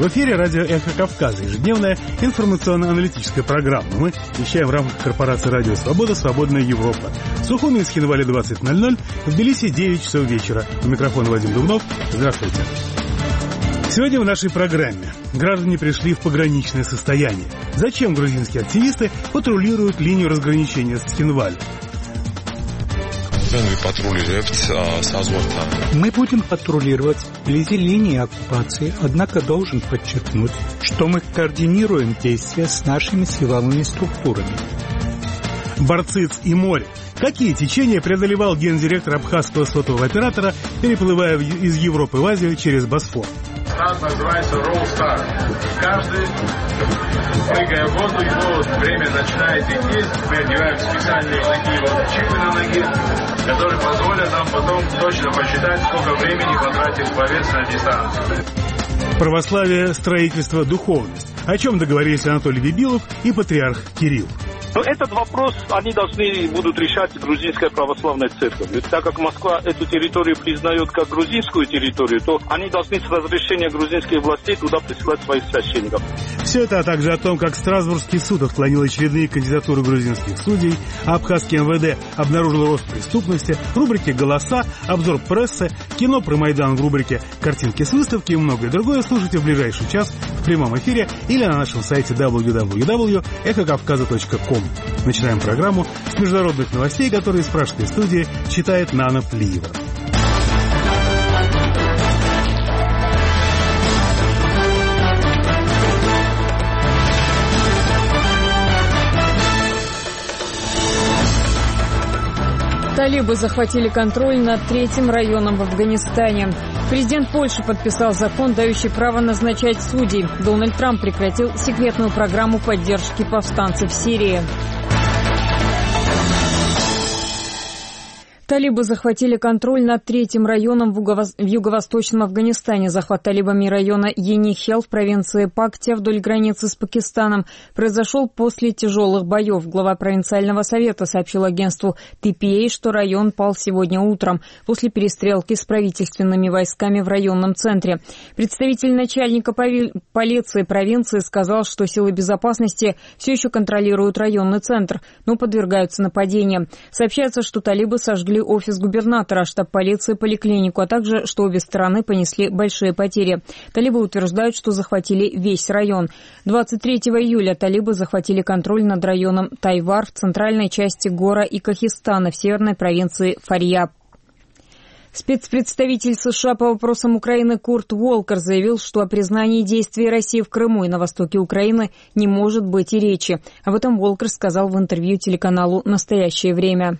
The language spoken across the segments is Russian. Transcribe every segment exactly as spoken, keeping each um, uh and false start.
В эфире радио «Эхо Кавказа», ежедневная информационно-аналитическая программа. Мы вещаем в рамках корпорации «Радио Свобода. Свободная Европа». В Сухуми из Хинвали двадцать ноль ноль, в Тбилиси девять часов вечера. У микрофона Вадим Дубнов. Здравствуйте. Сегодня в нашей программе граждане пришли в пограничное состояние. Зачем грузинские активисты патрулируют линию разграничения с Хинвали? Мы будем патрулировать вблизи линии оккупации, однако должен подчеркнуть, что мы координируем действия с нашими силовыми структурами. Барциц и море. Какие течения преодолевал гендиректор абхазского сотового оператора, переплывая из Европы в Азию через Босфор? Стран называется Roll Star. Каждый, прыгая в воду, его время начинает идти. Мы одеваем специальные такие вот чипы на ноге, которые позволят нам потом точно посчитать, сколько времени потратил пловец на дистанцию. Православие, строительство, духовность. О чем договорились Анатолий Бибилов и патриарх Кирилл. Но этот вопрос они должны будут решать грузинская православная церковь. Ведь так как Москва эту территорию признает как грузинскую территорию, то они должны с разрешения грузинских властей туда присылать своих священников. Все это, а также о том, как Страсбургский суд отклонил очередные кандидатуры грузинских судей, а абхазский эм вэ дэ обнаружил рост преступности, в рубрике «Голоса», обзор прессы, кино про Майдан в рубрике «Картинки с выставки» и многое другое слушайте в ближайший час в прямом эфире или на нашем сайте дабл ю дабл ю дабл ю точка эхо кавказа точка ком. Начинаем программу с международных новостей, которые из пражской студии читает Нана Плиева. Талибы захватили контроль над третьим районом в Афганистане. Президент Польши подписал закон, дающий право назначать судей. Дональд Трамп прекратил секретную программу поддержки повстанцев в Сирии. Талибы захватили контроль над третьим районом в юго-восточном Афганистане. Захват талибами района Енихел в провинции Пактия вдоль границы с Пакистаном произошел после тяжелых боев. Глава провинциального совета сообщил агентству ти пи эй, что район пал сегодня утром после перестрелки с правительственными войсками в районном центре. Представитель начальника полиции провинции сказал, что силы безопасности все еще контролируют районный центр, но подвергаются нападениям. Сообщается, что талибы сожгли офис губернатора, штаб полиции, поликлинику, а также, что обе стороны понесли большие потери. Талибы утверждают, что захватили весь район. двадцать третьего июля талибы захватили контроль над районом Тайвар в центральной части Гора и Кохистана в северной провинции Фарьяб. Спецпредставитель США по вопросам Украины Курт Волкер заявил, что о признании действий России в Крыму и на востоке Украины не может быть и речи. Об этом Волкер сказал в интервью телеканалу «Настоящее время».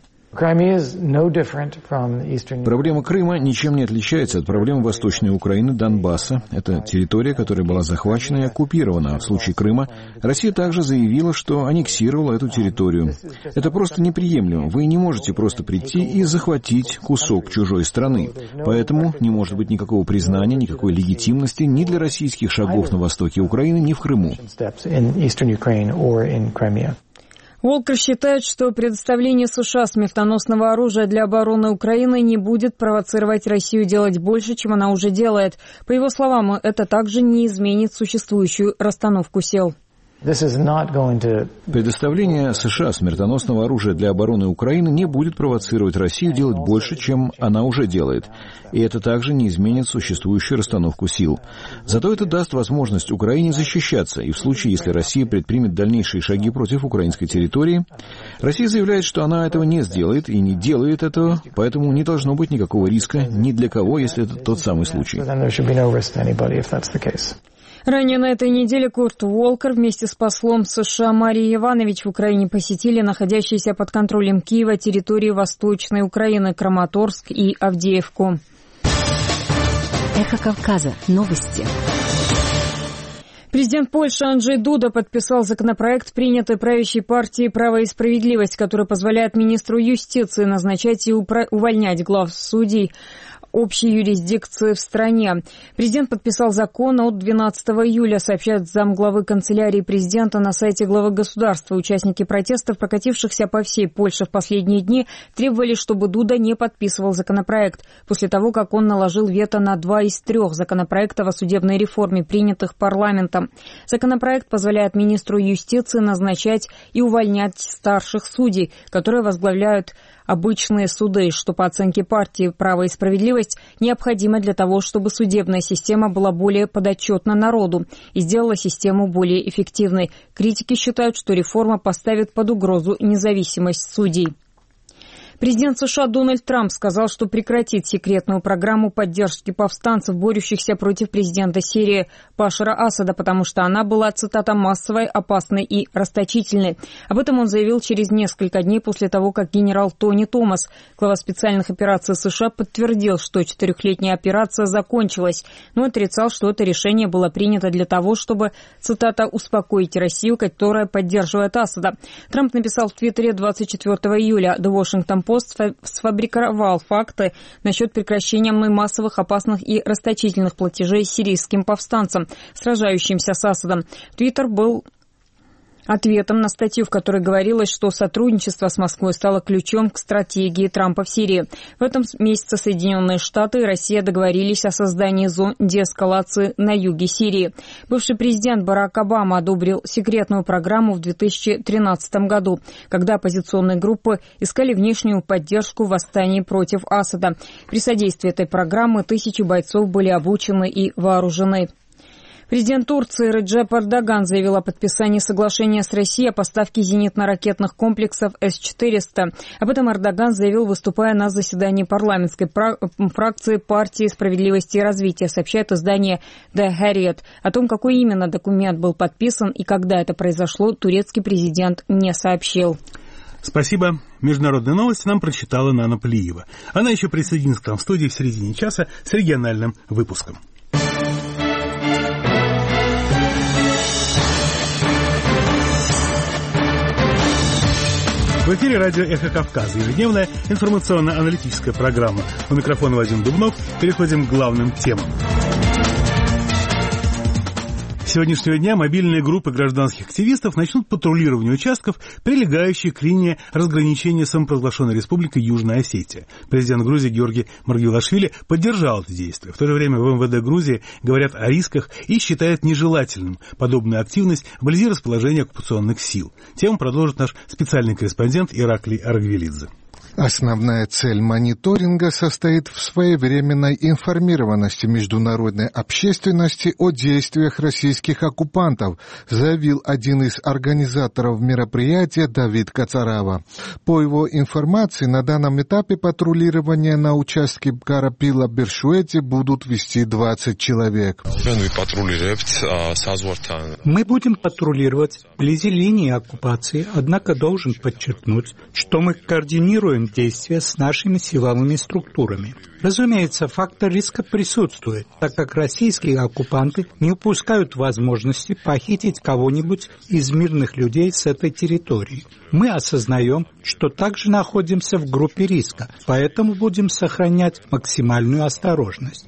Проблема Крыма ничем не отличается от проблемы Восточной Украины, Донбасса. Это территория, которая была захвачена и оккупирована. А в случае Крыма Россия также заявила, что аннексировала эту территорию. Это просто неприемлемо. Вы не можете просто прийти и захватить кусок чужой страны. Поэтому не может быть никакого признания, никакой легитимности ни для российских шагов на востоке Украины, ни в Крыму. Волкер считает, что предоставление США смертоносного оружия для обороны Украины не будет провоцировать Россию делать больше, чем она уже делает. По его словам, это также не изменит существующую расстановку сил. Предоставление США смертоносного оружия для обороны Украины не будет провоцировать Россию делать больше, чем она уже делает. И это также не изменит существующую расстановку сил. Зато это даст возможность Украине защищаться. И в случае, если Россия предпримет дальнейшие шаги против украинской территории, Россия заявляет, что она этого не сделает и не делает этого, поэтому не должно быть никакого риска ни для кого, если это тот самый случай. Ранее на этой неделе Курт Волкер вместе с послом США Марией Иванович в Украине посетили находящиеся под контролем Киева территории Восточной Украины, Краматорск и Авдеевку. Эхо Кавказа. Новости. Президент Польши Анджей Дуда подписал законопроект, принятый правящей партией «Право и справедливость», который позволяет министру юстиции назначать и увольнять глав судей общей юрисдикции в стране. Президент подписал закон от двенадцатого июля, сообщает замглавы канцелярии президента на сайте главы государства. Участники протестов, прокатившихся по всей Польше в последние дни, требовали, чтобы Дуда не подписывал законопроект, после того, как он наложил вето на два из трех законопроектов о судебной реформе, принятых парламентом. Законопроект позволяет министру юстиции назначать и увольнять старших судей, которые возглавляют обычные суды, что по оценке партии «Право и справедливость» необходимо для того, чтобы судебная система была более подотчетна народу и сделала систему более эффективной. Критики считают, что реформа поставит под угрозу независимость судей. Президент США Дональд Трамп сказал, что прекратит секретную программу поддержки повстанцев, борющихся против президента Сирии Башара Асада, потому что она была, цитата, «массовой, опасной и расточительной». Об этом он заявил через несколько дней после того, как генерал Тони Томас, глава специальных операций США, подтвердил, что четырехлетняя операция закончилась, но отрицал, что это решение было принято для того, чтобы, цитата, «успокоить Россию, которая поддерживает Асада». Трамп написал в Твиттере двадцать четвёртого июля: «The Washington Post сфабриковал факты насчет прекращения мной массовых, опасных и расточительных платежей сирийским повстанцам, сражающимся с Асадом». Твиттер был ответом на статью, в которой говорилось, что сотрудничество с Москвой стало ключом к стратегии Трампа в Сирии. В этом месяце Соединенные Штаты и Россия договорились о создании зон деэскалации на юге Сирии. Бывший президент Барак Обама одобрил секретную программу в две тысячи тринадцатом году, когда оппозиционные группы искали внешнюю поддержку в восстании против Асада. При содействии этой программы тысячи бойцов были обучены и вооружены. Президент Турции Реджеп Эрдоган заявил о подписании соглашения с Россией о поставке зенитно-ракетных комплексов эс четыреста. Об этом Эрдоган заявил, выступая на заседании парламентской фракции партии «Справедливости и развития», сообщает издание The Harriet. О том, какой именно документ был подписан и когда это произошло, турецкий президент не сообщил. Спасибо. Международные новости нам прочитала Нана Плиева. Она еще присоединится к нам в студии в середине часа с региональным выпуском. В эфире радио «Эхо Кавказа», ежедневная информационно-аналитическая программа. У микрофона Вадим Дубнов. Переходим к главным темам. С сегодняшнего дня мобильные группы гражданских активистов начнут патрулирование участков, прилегающих к линии разграничения самопровозглашенной республикой Южная Осетия. Президент Грузии Георгий Маргвелашвили поддержал это действие. В то же время в эм вэ дэ Грузии говорят о рисках и считают нежелательным подобную активность вблизи расположения оккупационных сил. Тему продолжит наш специальный корреспондент Ираклий Аргвелидзе. Основная цель мониторинга состоит в своевременной информированности международной общественности о действиях российских оккупантов, заявил один из организаторов мероприятия Давид Кацарава. По его информации, на данном этапе патрулирование на участке Карапила-Бершуэте будут вести двадцать человек. Мы будем патрулировать вблизи линии оккупации, однако должен подчеркнуть, что мы координируем действия с нашими силовыми структурами. Разумеется, фактор риска присутствует, так как российские оккупанты не упускают возможности похитить кого-нибудь из мирных людей с этой территории. Мы осознаем, что также находимся в группе риска, поэтому будем сохранять максимальную осторожность.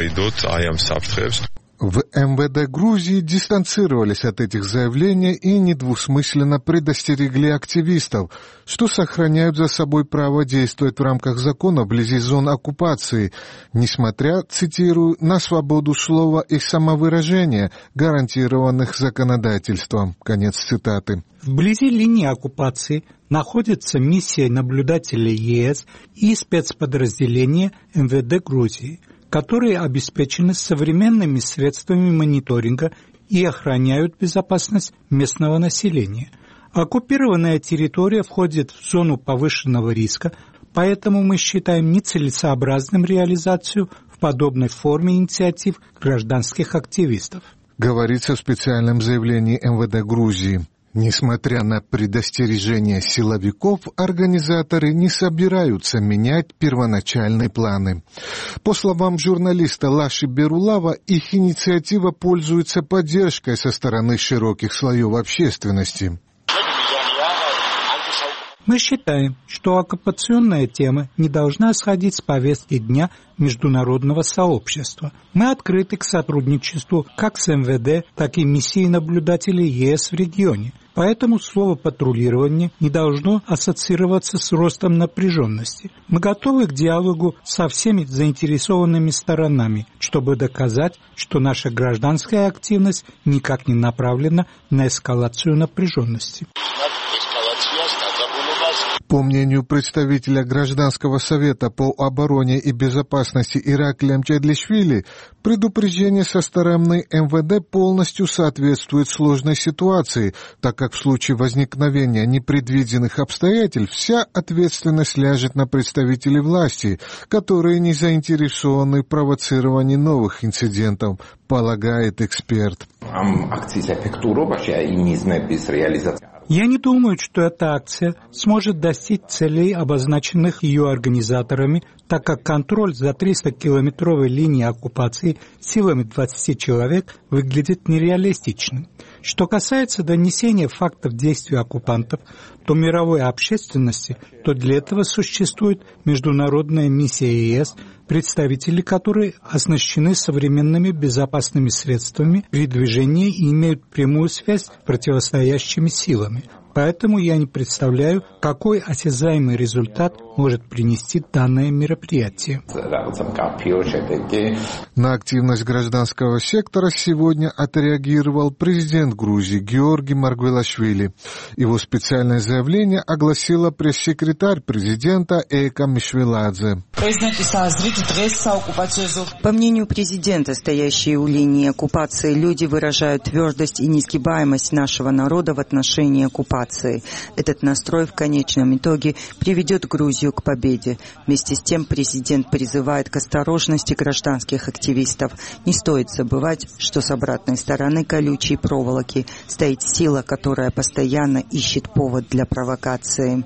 В эм вэ дэ Грузии дистанцировались от этих заявлений и недвусмысленно предостерегли активистов, что сохраняют за собой право действовать в рамках закона вблизи зон оккупации, несмотря, цитирую, на свободу слова и самовыражения, гарантированных законодательством. Конец цитаты. Вблизи линии оккупации находится миссия наблюдателей е эс и спецподразделения эм вэ дэ Грузии, которые обеспечены современными средствами мониторинга и охраняют безопасность местного населения. Оккупированная территория входит в зону повышенного риска, поэтому мы считаем нецелесообразным реализацию в подобной форме инициатив гражданских активистов. Говорится в специальном заявлении эм вэ дэ Грузии. Несмотря на предостережения силовиков, организаторы не собираются менять первоначальные планы. По словам журналиста Лаши Берулава, их инициатива пользуется поддержкой со стороны широких слоев общественности. Мы считаем, что оккупационная тема не должна сходить с повестки дня международного сообщества. Мы открыты к сотрудничеству как с эм вэ дэ, так и миссией наблюдателей е эс в регионе. Поэтому слово «патрулирование» не должно ассоциироваться с ростом напряженности. Мы готовы к диалогу со всеми заинтересованными сторонами, чтобы доказать, что наша гражданская активность никак не направлена на эскалацию напряженности. По мнению представителя Гражданского совета по обороне и безопасности Ираклия Мчедлишвили, предупреждение со стороны эм вэ дэ полностью соответствует сложной ситуации, так как в случае возникновения непредвиденных обстоятельств вся ответственность ляжет на представителей власти, которые не заинтересованы в провоцировании новых инцидентов, полагает эксперт. Я не думаю, что эта акция сможет достичь целей, обозначенных ее организаторами, так как контроль за тристакилометровой линией оккупации силами двадцати человек выглядит нереалистичным. Что касается донесения фактов действий оккупантов до мировой общественности, то для этого существует международная миссия е эс, представители которой оснащены современными безопасными средствами передвижения и имеют прямую связь с противостоящими силами. Поэтому я не представляю, какой осязаемый результат может принести данное мероприятие. На активность гражданского сектора сегодня отреагировал президент Грузии Георгий Маргвелашвили. Его специальное заявление огласила пресс-секретарь президента Эйка Мишвеладзе. По мнению президента, стоящие у линии оккупации люди выражают твердость и несгибаемость нашего народа в отношении оккупации. Этот настрой в конечном итоге приведет Грузию к победе. Вместе с тем президент призывает к осторожности гражданских активистов. Не стоит забывать, что с обратной стороны колючей проволоки стоит сила, которая постоянно ищет повод для провокации.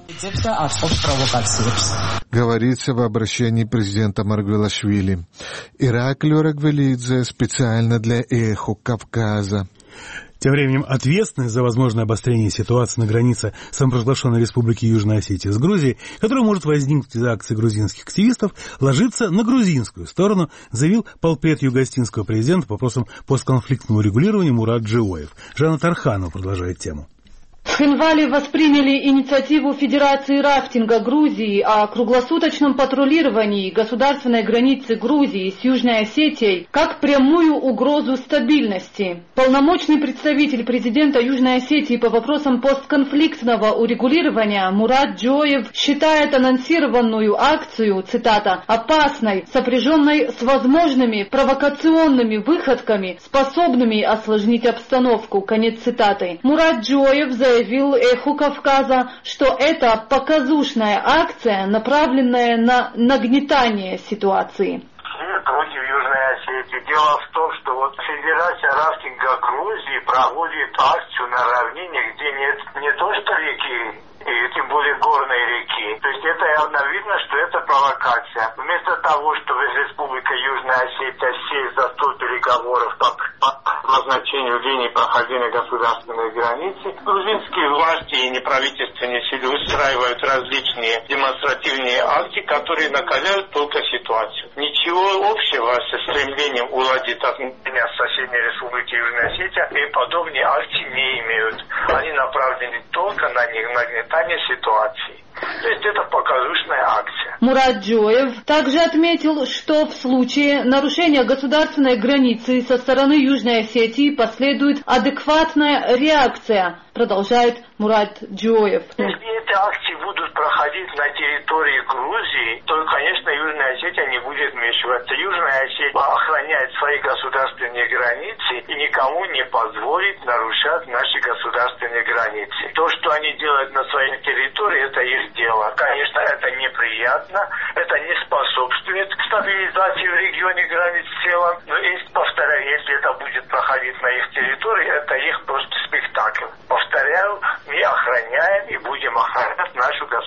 Говорится в обращении президента Маргвелашвили. Ираклий Орагвелидзе специально для «Эхо Кавказа». Тем временем ответственность за возможное обострение ситуации на границе самопровозглашенной Республики Южная Осетия с Грузией, которая может возникнуть из-за акций грузинских активистов, ложится на грузинскую сторону, заявил полпред югоостинского президента по вопросам постконфликтного регулирования Мурат Джиоев. Жанна Тарханова продолжает тему. В Хинвале восприняли инициативу Федерации рафтинга Грузии о круглосуточном патрулировании государственной границы Грузии с Южной Осетией как прямую угрозу стабильности. Полномочный представитель президента Южной Осетии по вопросам постконфликтного урегулирования Мурат Джиоев считает анонсированную акцию, цитата, «опасной, сопряженной с возможными провокационными выходками, способными осложнить обстановку», конец цитаты. Мурат Джиоев заявил, заявил «Эху Кавказа», что это показушная акция, направленная на нагнетание ситуации. Против Южной Осетии. Дело в том, что вот Федерация рафтинга Грузии проводит акцию на равнине, где нет не то что реки, и тем более горной реки. То есть это явно видно, что это провокация. Вместо того, чтобы Республика Южная Осетия сесть за стол переговоров по, по назначению линии прохождения государственной границы, грузинские власти и неправительственные силы устраивают различные демонстративные акции, которые накаляют только ситуацию. Ничего общего со стремлением уладить отношения с соседней Республикой Южная Осетия и подобные акции не имеют. Они направлены только на нагнетание ситуации. То есть это показушная акция. Мурат Джиоев также отметил, что в случае нарушения государственной границы со стороны Южной Осетии последует адекватная реакция, продолжает Мурат Джиоев. Если эти акции будут проходить на территории Грузии, то, конечно, Южная Осетия не будет вмешиваться. Южная Осетия охраняет свои государственные границы и никому не позволит нарушать наши государственные границы. То, что они делают на своей территории, это их дело. Конечно, это неприятно, это не способствует стабилизации в регионе границ в целом. Но, если, повторяю, если это будет проходить на их территории, это их просто спектакль. Повторяю, мы охраняем и будем охранять нашу государственную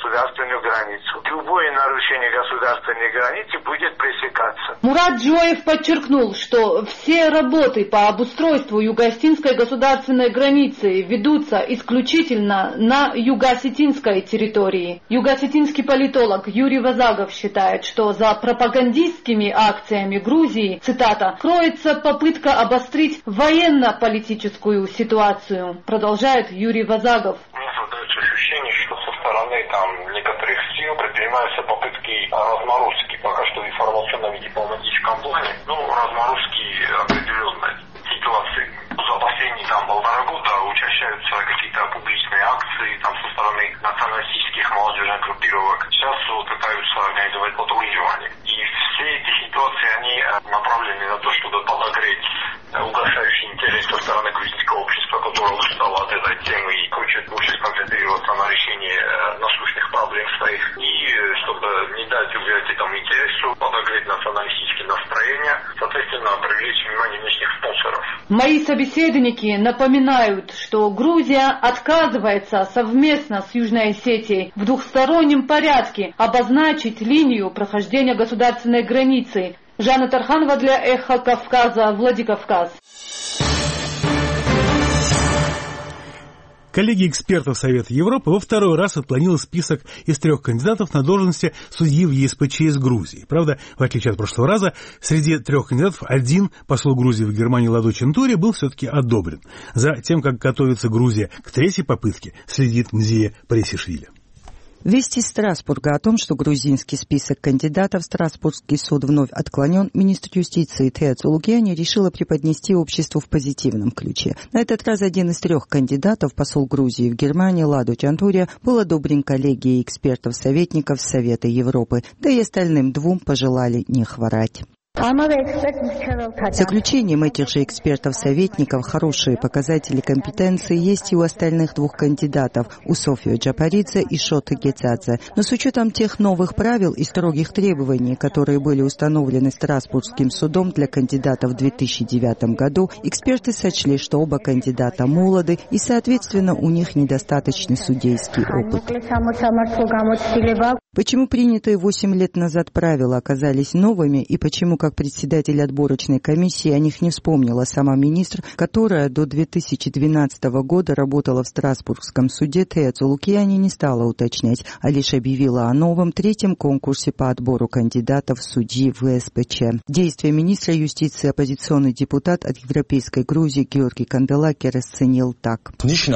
государственную границу. Любое нарушение государственной границы будет пресекаться. Мурат Джоев подчеркнул, что все работы по обустройству юго-осетинской государственной границы ведутся исключительно на юго-осетинской территории. Юго-осетинский политолог Юрий Вазагов считает, что за пропагандистскими акциями Грузии, цитата, кроется попытка обострить военно-политическую ситуацию, продолжает Юрий Вазагов. Мне создается ощущение, что со стороны там некоторых сил предпринимаются попытки разморозки, пока что в информационном и дипломатическом плане, ну, разморозки определенной ситуации. За последние там полтора года учащаются какие-то публичные акции там со стороны националистических молодежных группировок. Сейчас вот пытаются организовать патрулирование. И все эти ситуации, они направлены на то, чтобы подогреть угасающий интерес со стороны грузинского общества, которое устало от этой темы и хочет больше сконцентрироваться на решении насущных проблем своих. И чтобы не дать убивать этому интересу, подогреть националистические настроения, соответственно, привлечь внимание внешних спонсоров. Мои собеседники напоминают, что Грузия отказывается совместно с Южной Осетией в двухстороннем порядке обозначить линию прохождения государственной границы. Жанна Тарханова для Эхо Кавказа, Владикавказ. Коллегия экспертов Совета Европы во второй раз отклонила список из трех кандидатов на должности судьи в ЕСПЧ из Грузии. Правда, в отличие от прошлого раза, среди трех кандидатов один посол Грузии в Германии Ладо Чентури был все-таки одобрен. За тем, как готовится Грузия к третьей попытке, следит Нзия Парисишвили. Весть из Страсбурга о том, что грузинский список кандидатов Страсбургский суд вновь отклонен, министр юстиции Теа Цулукиани решила преподнести обществу в позитивном ключе. На этот раз один из трех кандидатов, посол Грузии в Германии Ладо Чентури, был одобрен коллегией экспертов-советников Совета Европы, да и остальным двум пожелали не хворать. Заключением этих же экспертов-советников хорошие показатели компетенции есть и у остальных двух кандидатов, у Софии Джапаридзе и Шоты Гецадзе. Но с учетом тех новых правил и строгих требований, которые были установлены Страсбургским судом для кандидатов в две тысячи девятом году, эксперты сочли, что оба кандидата молоды и, соответственно, у них недостаточный судейский опыт. Почему принятые восемь лет назад правила оказались новыми и почему, как председатель отборочной комиссии, о них не вспомнила сама министр, которая до две тысячи двенадцатого года работала в Страсбургском суде, Теа Цулукиани не стала уточнять, а лишь объявила о новом третьем конкурсе по отбору кандидатов в судьи в ЕСПЧ. Действия министра юстиции оппозиционный депутат от Европейской Грузии Георгий Канделаки расценил так.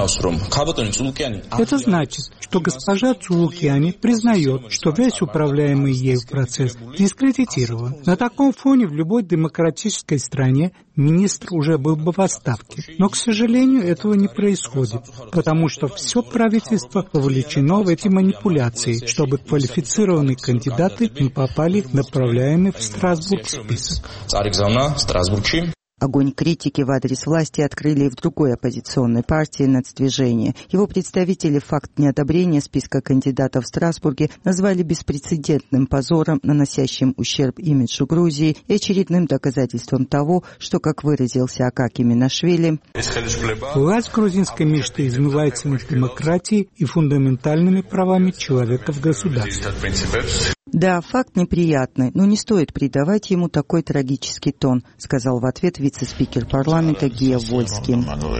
Это значит, что госпожа Цулукиани признает, что весь управляемый ею процесс дискредитирован. На таком фоне в любой демократической стране министр уже был бы в отставке. Но, к сожалению, этого не происходит, потому что все правительство вовлечено в эти манипуляции, чтобы квалифицированные кандидаты не попали в направляемый в Страсбург список. Огонь критики в адрес власти открыли и в другой оппозиционной партии «Нацдвижение». Его представители факт неодобрения списка кандидатов в Страсбурге назвали беспрецедентным позором, наносящим ущерб имиджу Грузии и очередным доказательством того, что, как выразился Акаки Минашвили, власть грузинской мечты измывается над демократией и фундаментальными правами человека в государстве. Да, факт неприятный, но не стоит придавать ему такой трагический тон, сказал в ответ вице-спикер парламента Гия Вольский.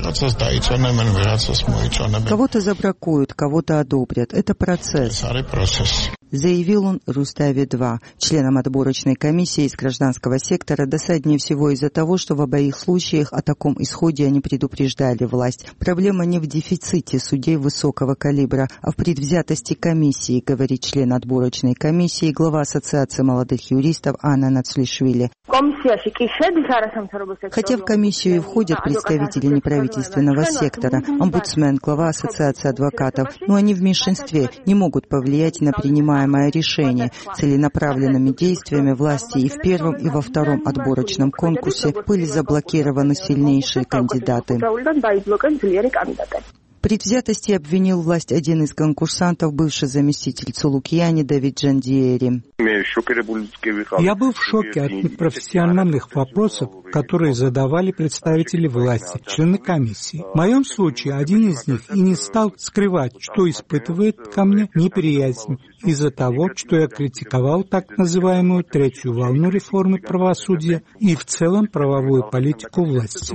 Кого-то забракуют, кого-то одобрят. Это процесс. Заявил он Руставе-два, членам отборочной комиссии из гражданского сектора, досаднее всего из-за того, что в обоих случаях о таком исходе они предупреждали власть. Проблема не в дефиците судей высокого калибра, а в предвзятости комиссии, говорит член отборочной комиссии и глава Ассоциации молодых юристов Анна Нацлишвили. Хотя в комиссию и входят представители неправительственного сектора, омбудсмен, глава Ассоциации адвокатов, но они в меньшинстве, не могут повлиять на принимаемое решение. Целенаправленными действиями власти и в первом, и во втором отборочном конкурсе были заблокированы сильнейшие кандидаты. В предвзятости обвинил власть один из конкурсантов, бывший заместитель Цулукьяни Давид Джандиери. Я был в шоке от непрофессиональных вопросов, которые задавали представители власти, члены комиссии. В моем случае один из них и не стал скрывать, что испытывает ко мне неприязнь из-за того, что я критиковал так называемую третью волну реформы правосудия и в целом правовую политику власти.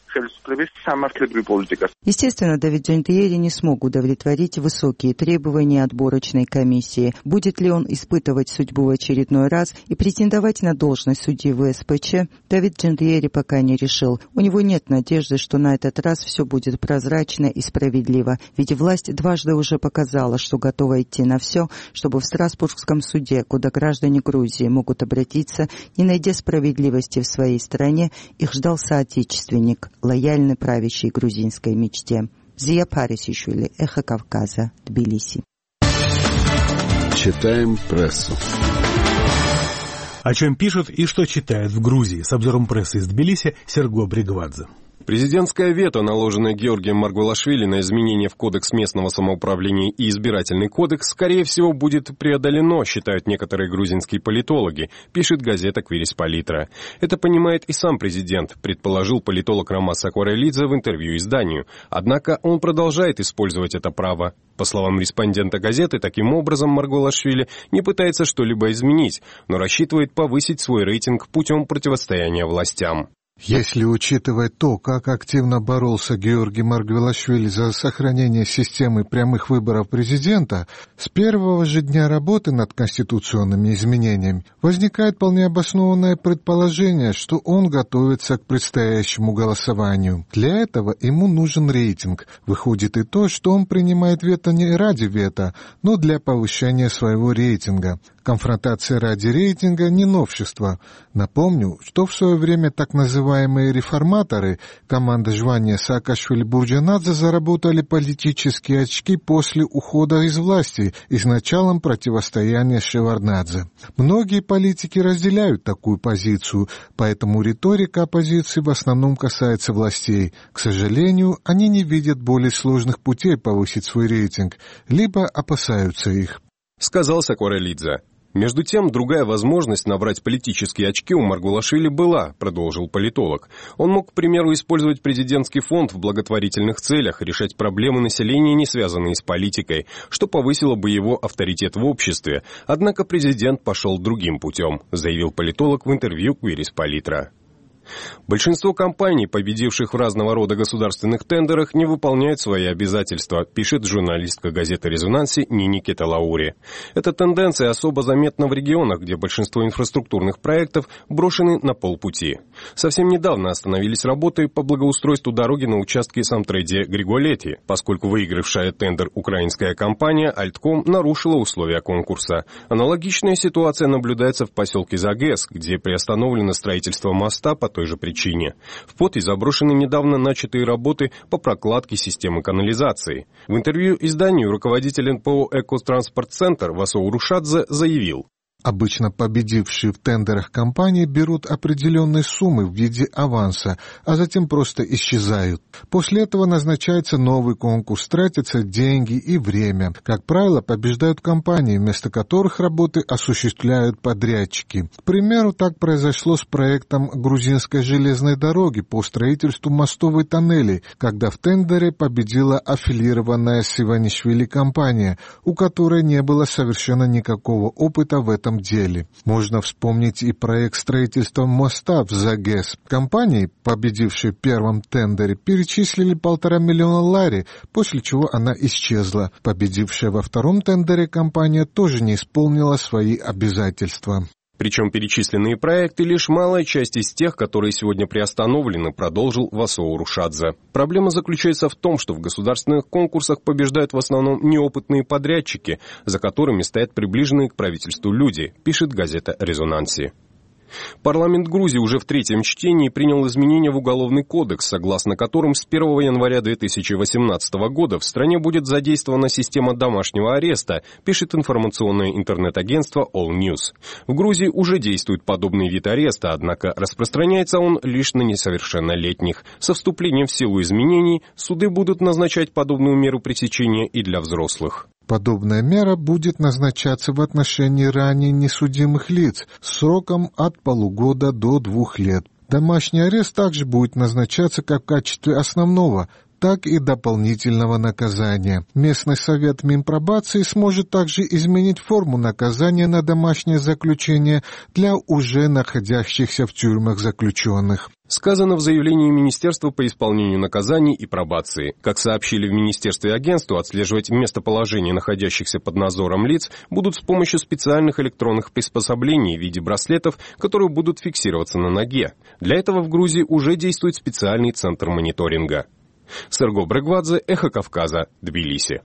Естественно, Давид Джандиери не смог удовлетворить высокие требования отборочной комиссии. Будет ли он испытывать судьбу в очередной раз и претендовать на должность судьи в эс пэ че, Давид Джандиери пока не решил. У него нет надежды, что на этот раз все будет прозрачно и справедливо, ведь власть дважды уже показала, что готова идти на все, чтобы в Страсбургском суде, куда граждане Грузии могут обратиться, не найдя справедливости в своей стране, их ждал соотечественник, лояльный правящей грузинской мечте. Зия Парисишвили, Эхо Кавказа, Тбилиси. Читаем прессу. О чем пишут и что читают в Грузии, с обзором прессы из Тбилиси Серго Бригвадзе. Президентское вето, наложенное Георгием Маргвелашвили на изменения в Кодекс местного самоуправления и Избирательный кодекс, скорее всего, будет преодолено, считают некоторые грузинские политологи, пишет газета «Квирис Политра». Это понимает и сам президент, предположил политолог Ромас Сакуарелидзе в интервью изданию. Однако он продолжает использовать это право. По словам респондента газеты, таким образом Маргвелашвили не пытается что-либо изменить, но рассчитывает повысить свой рейтинг путем противостояния властям. Если учитывать то, как активно боролся Георгий Маргвелашвили за сохранение системы прямых выборов президента, с первого же дня работы над конституционными изменениями возникает вполне обоснованное предположение, что он готовится к предстоящему голосованию. Для этого ему нужен рейтинг. Выходит и то, что он принимает вето не ради вето, но для повышения своего рейтинга. Конфронтация ради рейтинга не новшество. Напомню, что в свое время так называемые реформаторы, команда Жвания Саакашвили-Бурджанадзе, заработали политические очки после ухода из власти и с началом противостояния Шеварднадзе. Многие политики разделяют такую позицию, поэтому риторика оппозиции в основном касается властей. К сожалению, они не видят более сложных путей повысить свой рейтинг, либо опасаются их. Сказал Сакуарелидзе. Между тем, другая возможность набрать политические очки у Маргвелашвили была, продолжил политолог. Он мог, к примеру, использовать президентский фонд в благотворительных целях, решать проблемы населения, не связанные с политикой, что повысило бы его авторитет в обществе. Однако президент пошел другим путем, заявил политолог в интервью «Квирис Политра». Большинство компаний, победивших в разного рода государственных тендерах, не выполняют свои обязательства, пишет журналистка газеты «Резонанси» Нини Кеталаури. Эта тенденция особо заметна в регионах, где большинство инфраструктурных проектов брошены на полпути. Совсем недавно остановились работы по благоустройству дороги на участке Самтреди-Григолети, поскольку выигравшая тендер украинская компания «Альтком» нарушила условия конкурса. Аналогичная ситуация наблюдается в поселке Загес, где приостановлено строительство моста по той же причине. В Поте заброшены недавно начатые работы по прокладке системы канализации. В интервью изданию руководитель эн пэ о «Экотранспорт-центр» Васо Урушадзе заявил: Обычно победившие в тендерах компании берут определенные суммы в виде аванса, а затем просто исчезают. После этого назначается новый конкурс, тратятся деньги и время. Как правило, побеждают компании, вместо которых работы осуществляют подрядчики. К примеру, так произошло с проектом грузинской железной дороги по строительству мостов и тоннелей, когда в тендере победила аффилированная с Иванишвили компания, у которой не было совершенно никакого опыта в этом деле. Можно вспомнить и проект строительства моста в Загес. Компании, победившие в первом тендере, перечислили полтора миллиона лари, после чего она исчезла. Победившая во втором тендере компания тоже не исполнила свои обязательства. Причем перечисленные проекты лишь малая часть из тех, которые сегодня приостановлены, продолжил Васо Урушадзе. Проблема заключается в том, что в государственных конкурсах побеждают в основном неопытные подрядчики, за которыми стоят приближенные к правительству люди, пишет газета «Резонанси». Парламент Грузии уже в третьем чтении принял изменения в Уголовный кодекс, согласно которым с первого января две тысячи восемнадцатого года в стране будет задействована система домашнего ареста, пишет информационное интернет-агентство All News. В Грузии уже действует подобный вид ареста, однако распространяется он лишь на несовершеннолетних. Со вступлением в силу изменений суды будут назначать подобную меру пресечения и для взрослых. Подобная мера будет назначаться в отношении ранее несудимых лиц сроком от полугода до двух лет. Домашний арест также будет назначаться как в качестве основного, так и дополнительного наказания. Местный совет Минпробации сможет также изменить форму наказания на домашнее заключение для уже находящихся в тюрьмах заключенных. Сказано в заявлении Министерства по исполнению наказаний и пробации. Как сообщили в Министерстве агентству, отслеживать местоположение находящихся под надзором лиц будут с помощью специальных электронных приспособлений в виде браслетов, которые будут фиксироваться на ноге. Для этого в Грузии уже действует специальный центр мониторинга. Серго Брегвадзе, Эхо Кавказа, Тбилиси.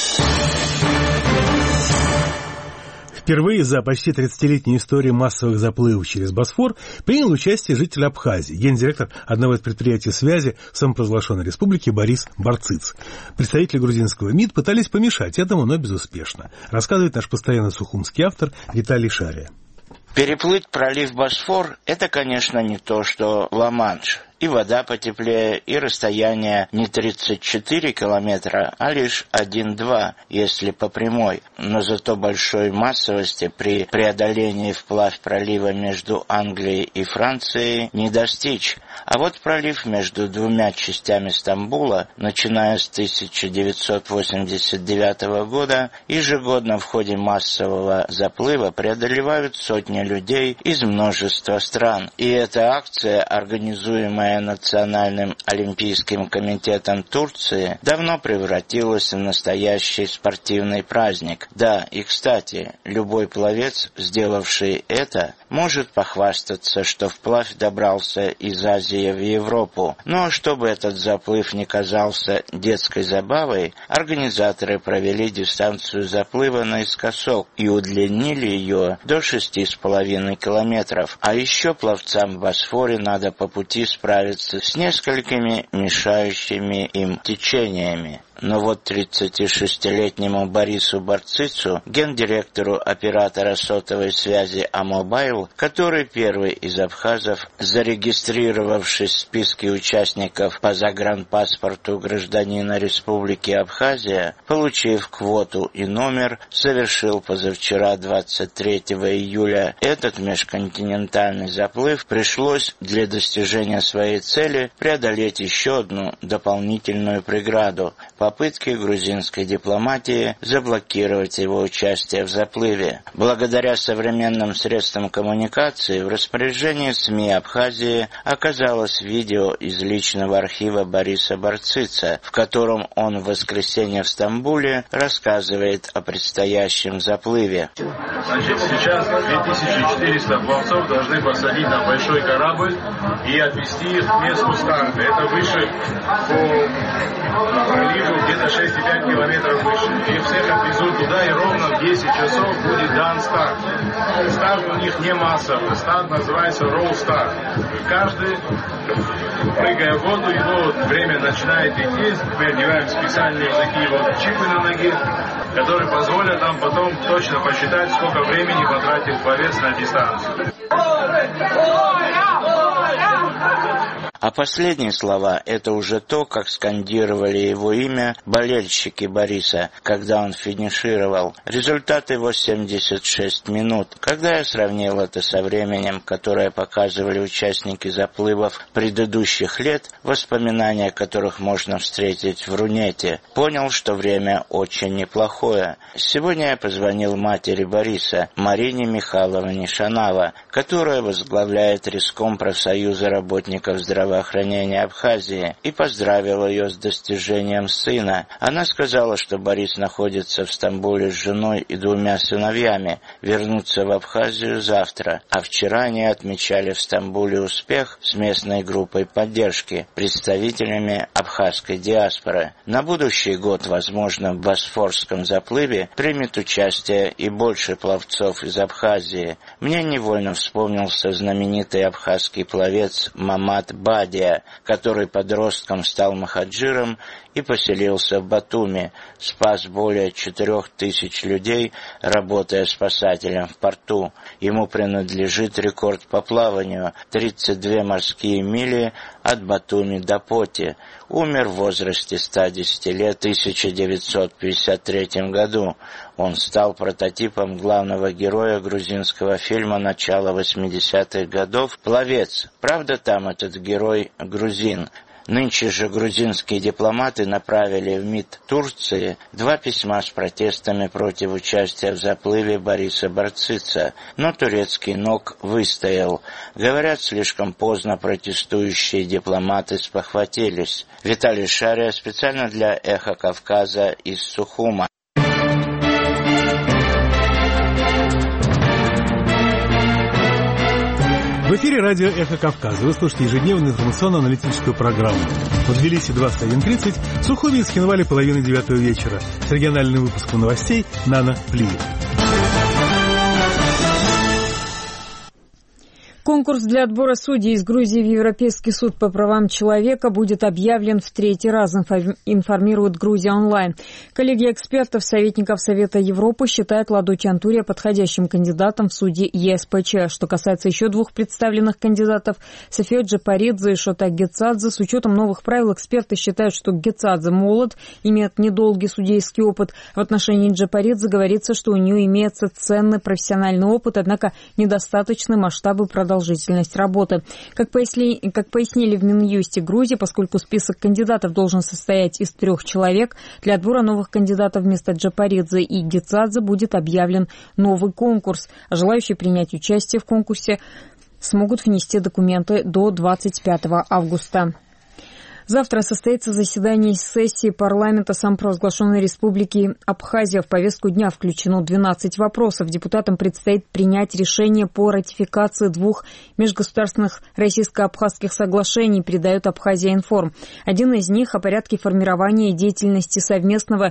Впервые за почти тридцатилетнюю историю массовых заплывов через Босфор принял участие житель Абхазии, гендиректор одного из предприятий связи самопровозглашенной республики Борис Барциц. Представители грузинского МИД пытались помешать этому, но безуспешно, рассказывает наш постоянно сухумский автор Виталий Шария. Переплыть пролив Босфор – это, конечно, не то, что Ла-Манш. И вода потеплее, и расстояние не тридцать четыре километра, а лишь один-два, если по прямой. Но зато большой массовости при преодолении вплавь пролива между Англией и Францией не достичь. А вот пролив между двумя частями Стамбула, начиная с тысяча девятьсот восемьдесят девятого года, ежегодно в ходе массового заплыва преодолевают сотни людей из множества стран. И эта акция, организуемая Национальным олимпийским комитетом Турции, давно превратилась в настоящий спортивный праздник. Да, и кстати, любой пловец, сделавший это, может похвастаться, что вплавь добрался из Азии в Европу. Но чтобы этот заплыв не казался детской забавой, организаторы провели дистанцию заплыва наискосок и удлинили ее до шести с половиной километров. А еще пловцам в Босфоре надо по пути справиться с несколькими мешающими им течениями. Но вот тридцатишестилетнему Борису Барцицу, гендиректору оператора сотовой связи Амобайл, который первый из абхазов, зарегистрировавшись в списке участников по загранпаспорту гражданина Республики Абхазия, получив квоту и номер, совершил позавчера, двадцать третьего июля, этот межконтинентальный заплыв, пришлось для достижения своей цели преодолеть еще одну дополнительную преграду – попытки грузинской дипломатии заблокировать его участие в заплыве. Благодаря современным средствам коммуникации в распоряжении СМИ Абхазии оказалось видео из личного архива Бориса Барцица, в котором он в воскресенье в Стамбуле рассказывает о предстоящем заплыве. Значит, сейчас две тысячи четыреста пловцов должны посадить на большой корабль и отвезти их к месту старта. Это выше по проливу где-то шесть и пять километров выше. И всех отвезут туда, и ровно в десять часов будет дан старт. Старт у них не массовый, старт называется Roll Start. Каждый, прыгая в воду, его время начинает идти. Мы одеваем специальные такие вот чипы на ноге, которые позволят нам потом точно посчитать, сколько времени потратил пловец на дистанцию. А последние слова – это уже то, как скандировали его имя болельщики Бориса, когда он финишировал. Результат его семьдесят шесть минут. Когда я сравнил это со временем, которое показывали участники заплывов предыдущих лет, воспоминания которых можно встретить в Рунете, понял, что время очень неплохое. Сегодня я позвонил матери Бориса, Марине Михайловне Шанава, которая возглавляет Реском профсоюза работников здравоохранения здравоохранения Абхазии и поздравил ее с достижением сына. Она сказала, что Борис находится в Стамбуле с женой и двумя сыновьями, вернутся в Абхазию завтра, а вчера они отмечали в Стамбуле успех с местной группой поддержки, представителями абхазской диаспоры. На будущий год, возможно, в Босфорском заплыве примет участие и больше пловцов из Абхазии. Мне невольно вспомнился знаменитый абхазский пловец Мамат Бадия, который подростком стал махаджиром и поселился в Батуми, спас более четырех тысяч людей, работая спасателем в порту. Ему принадлежит рекорд по плаванию – тридцать две морские мили от Батуми до Поти. Умер в возрасте ста десяти лет в тысяча девятьсот пятьдесят третьем году. Он стал прототипом главного героя грузинского фильма начала восьмидесятых годов «Пловец». Правда, там этот герой грузин. Нынче же грузинские дипломаты направили в МИД Турции два письма с протестами против участия в заплыве Бориса Барцица, но турецкий НОК выстоял. Говорят, слишком поздно протестующие дипломаты спохватились. Виталий Шария специально для «Эхо Кавказа» из Сухума. В эфире радио «Эхо Кавказа». Вы слушаете ежедневную информационно-аналитическую программу. В Тбилиси двадцать один тридцать, в Сухуми и Схинвале половина девятого вечера. С региональным выпуском новостей Нана Плиев. Конкурс для отбора судей из Грузии в Европейский суд по правам человека будет объявлен в третий раз, информирует Грузия онлайн. Коллегия экспертов, советников Совета Европы считает Ладу Чантурия подходящим кандидатом в судьи ЕСПЧ. Что касается еще двух представленных кандидатов, София Джапаридзе и Шота Гецадзе, с учетом новых правил эксперты считают, что Гецадзе молод, имеет недолгий судейский опыт. В отношении Джапаридзе говорится, что у нее имеется ценный профессиональный опыт, однако недостаточны масштабы продолжительности. Продолжительность работы. Как пояснили, как пояснили в Минюсте Грузии, поскольку список кандидатов должен состоять из трех человек, для отбора новых кандидатов вместо Джапаридзе и Гецадзе будет объявлен новый конкурс. А желающие принять участие в конкурсе смогут внести документы до двадцать пятого августа. Завтра состоится заседание сессии парламента самопровозглашенной республики Абхазия. В повестку дня включено двенадцать вопросов. Депутатам предстоит принять решение по ратификации двух межгосударственных российско-абхазских соглашений, передает Абхазия Информ. Один из них о порядке формирования и деятельности совместного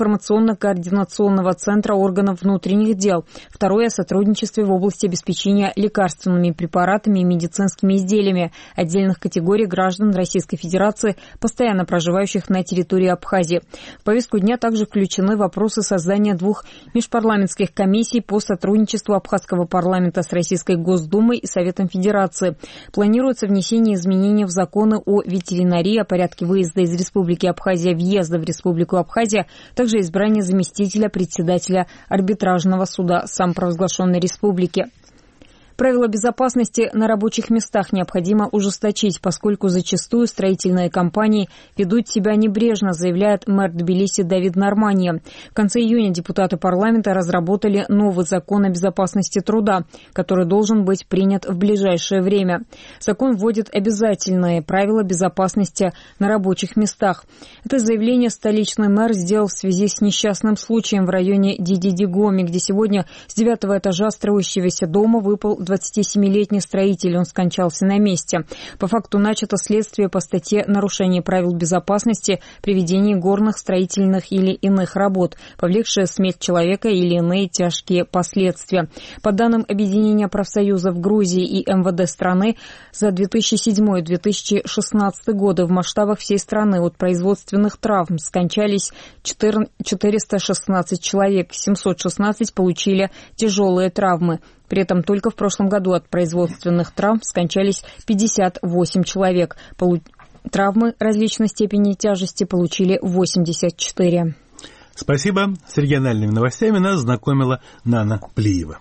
информационно-координационного центра органов внутренних дел. Второй о сотрудничестве в области обеспечения лекарственными препаратами и медицинскими изделиями отдельных категорий граждан Российской Федерации, постоянно проживающих на территории Абхазии. В повестку дня также включены вопросы создания двух межпарламентских комиссий по сотрудничеству Абхазского парламента с Российской Госдумой и Советом Федерации. Планируется внесение изменений в законы о ветеринарии, о порядке выезда из Республики Абхазия, въезда в Республику Абхазия, также избрание заместителя председателя арбитражного суда самопровозглашенной республики. Правила безопасности на рабочих местах необходимо ужесточить, поскольку зачастую строительные компании ведут себя небрежно, заявляет мэр Тбилиси Давид Нормания. В конце июня депутаты парламента разработали новый закон о безопасности труда, который должен быть принят в ближайшее время. Закон вводит обязательные правила безопасности на рабочих местах. Это заявление столичный мэр сделал в связи с несчастным случаем в районе Дидидигоми, где сегодня с девятого этажа строящегося дома выпал двадцатисемилетний строитель, он скончался на месте. По факту начато следствие по статье «Нарушение правил безопасности при ведении горных, строительных или иных работ, повлекшее смерть человека или иные тяжкие последствия». По данным Объединения профсоюзов Грузии и эм вэ дэ страны, за две тысячи седьмой — две тысячи шестнадцатый годы в масштабах всей страны от производственных травм скончались четыреста шестнадцать человек, семьсот шестнадцать получили тяжелые травмы. При этом только в прошлом году от производственных травм скончались пятьдесят восемь человек. Полу... Травмы различной степени тяжести получили восемьдесят четыре. Спасибо. С региональными новостями нас знакомила Нана Плиева.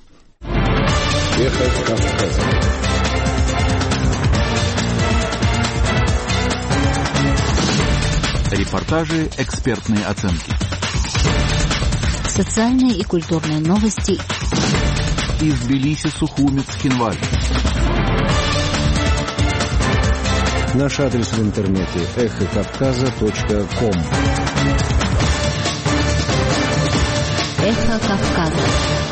Репортажи, экспертные оценки. Социальные и культурные новости из Тбилиси, Сухуми, Схинвали. Наш адрес в интернете эхо кавказа точка ком. Эхо Кавказа.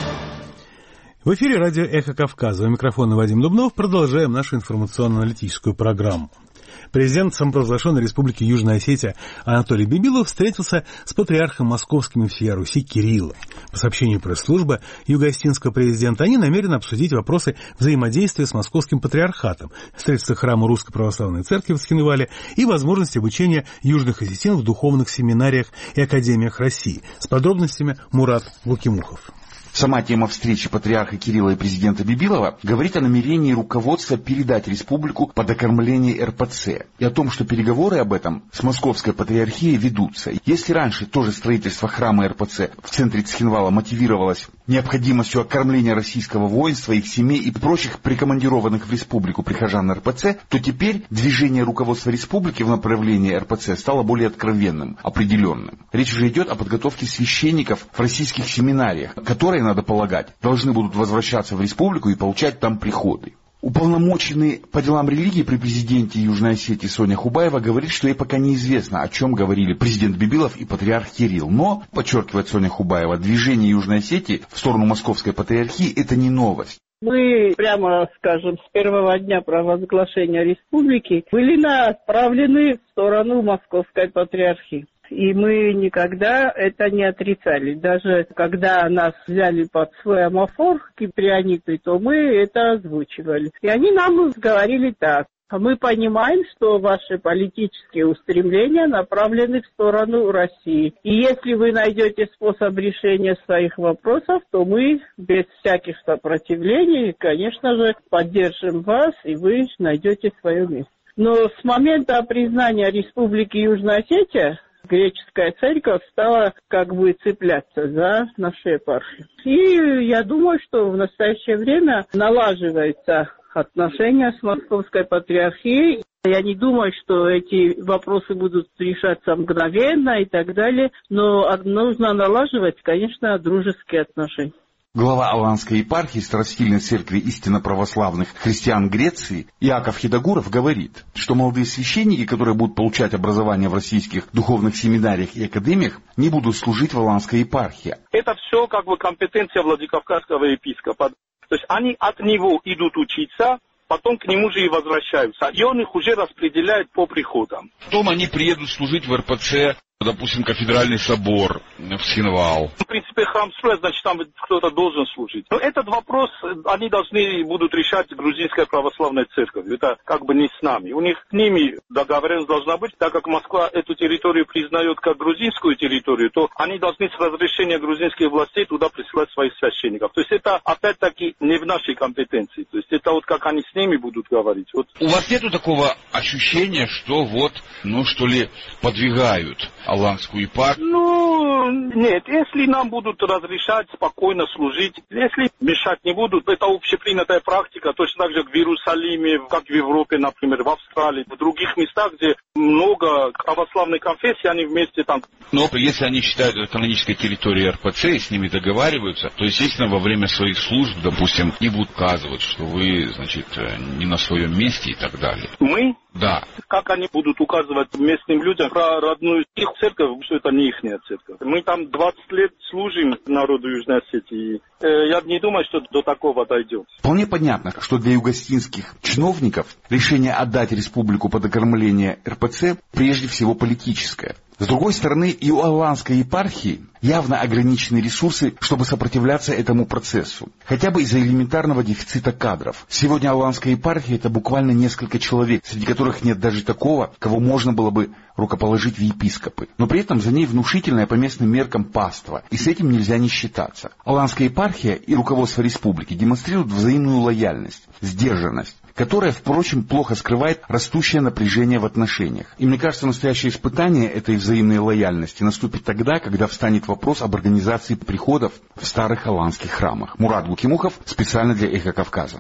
В эфире радио «Эхо Кавказа». У микрофона Вадим Дубнов. Продолжаем нашу информационно-аналитическую программу. Президент самопровозглашенной Республики Южная Осетия Анатолий Бибилов встретился с патриархом московским и всея Руси Кириллом. По сообщению пресс-службы юго-осетинского президента, они намерены обсудить вопросы взаимодействия с московским патриархатом, строительство храма Русской Православной Церкви в Схинвале и возможность обучения южных осетин в духовных семинариях и академиях России. С подробностями Мурат Гукимухов. Сама тема встречи патриарха Кирилла и президента Бибилова говорит о намерении руководства передать республику под окормление эр пэ цэ и о том, что переговоры об этом с Московской патриархией ведутся. Если раньше тоже строительство храма эр пэ цэ в центре Цхинвала мотивировалось необходимостью окормления российского воинства, их семей и прочих прикомандированных в республику прихожан эр пэ цэ, то теперь движение руководства республики в направлении эр пэ цэ стало более откровенным, определенным. Речь уже идет о подготовке священников в российских семинариях, которые, надо полагать, должны будут возвращаться в республику и получать там приходы. Уполномоченный по делам религии при президенте Южной Осетии Соня Хубаева говорит, что ей пока неизвестно, о чем говорили президент Бибилов и патриарх Кирилл. Но, подчеркивает Соня Хубаева, движение Южной Осетии в сторону Московской патриархии – это не новость. Мы, прямо скажем, с первого дня провозглашения республики были направлены в сторону Московской патриархии. И мы никогда это не отрицали. Даже когда нас взяли под свой амофор киприаниты, то мы это озвучивали. И они нам говорили так. Мы понимаем, что ваши политические устремления направлены в сторону России. И если вы найдете способ решения своих вопросов, то мы без всяких сопротивлений, конечно же, поддержим вас, и вы найдете свое место. Но с момента признания Республики Южная Осетия греческая церковь стала как бы цепляться за нашу епархию. И я думаю, что в настоящее время налаживаются отношения с Московской патриархией. Я не думаю, что эти вопросы будут решаться мгновенно и так далее, но нужно налаживать, конечно, дружеские отношения. Глава Аланской епархии Старостильной церкви истинно православных христиан Греции Иаков Хидагуров говорит, что молодые священники, которые будут получать образование в российских духовных семинариях и академиях, не будут служить в Аланской епархии. Это все как бы компетенция Владикавказского епископа. То есть они от него идут учиться, потом к нему же и возвращаются. И он их уже распределяет по приходам. Потом они приедут служить в эр пэ цэ, допустим, кафедральный собор в Схинвал. В принципе, храм строят, значит, там кто-то должен служить. Но этот вопрос они должны будут решать Грузинская православная церковь. Это как бы не с нами. У них с ними договоренность должна быть, так как Москва эту территорию признает как грузинскую территорию, то они должны с разрешения грузинских властей туда присылать своих священников. То есть это опять-таки не в нашей компетенции. То есть это вот как они с ними будут говорить. Вот. У вас нету такого ощущения, что вот, ну что ли, подвигают Аланскую епархию? Ну, нет, если нам будут разрешать спокойно служить, если мешать не будут, это общепринятая практика, точно так же в Иерусалиме, как в Европе, например, в Австралии, в других местах, где много православной конфессий, они вместе там. Но если они считают это канонической территорией эр пэ цэ и с ними договариваются, то, естественно, во время своих служб, допустим, не будут указывать, что вы, значит, не на своем месте и так далее. Мы? Да. Как они будут указывать местным людям про родную их церковь, что это не их церковь. Мы там двадцать лет служим народу Южной Осетии. Я не думаю, что до такого дойдет. Вполне понятно, что для югосинских чиновников решение отдать республику под окормление эр пэ цэ прежде всего политическое. С другой стороны, и у Аланской епархии явно ограничены ресурсы, чтобы сопротивляться этому процессу. Хотя бы из-за элементарного дефицита кадров. Сегодня Аланская епархия – это буквально несколько человек, среди которых нет даже такого, кого можно было бы рукоположить в епископы. Но при этом за ней внушительная по местным меркам паства, и с этим нельзя не считаться. Аланская епархия и руководство республики демонстрируют взаимную лояльность, сдержанность, которая, впрочем, плохо скрывает растущее напряжение в отношениях. И мне кажется, настоящее испытание этой взаимной лояльности наступит тогда, когда встанет вопрос об организации приходов в старых аланских храмах. Мурат Гукимухов, специально для «Эхо Кавказа».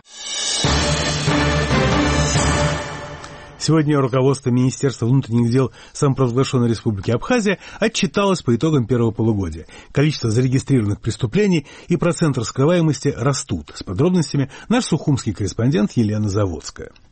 Сегодня руководство Министерства внутренних дел самопровозглашенной Республики Абхазия отчиталось по итогам первого полугодия. Количество зарегистрированных преступлений и процент раскрываемости растут. С подробностями наш сухумский корреспондент Елена Заводская.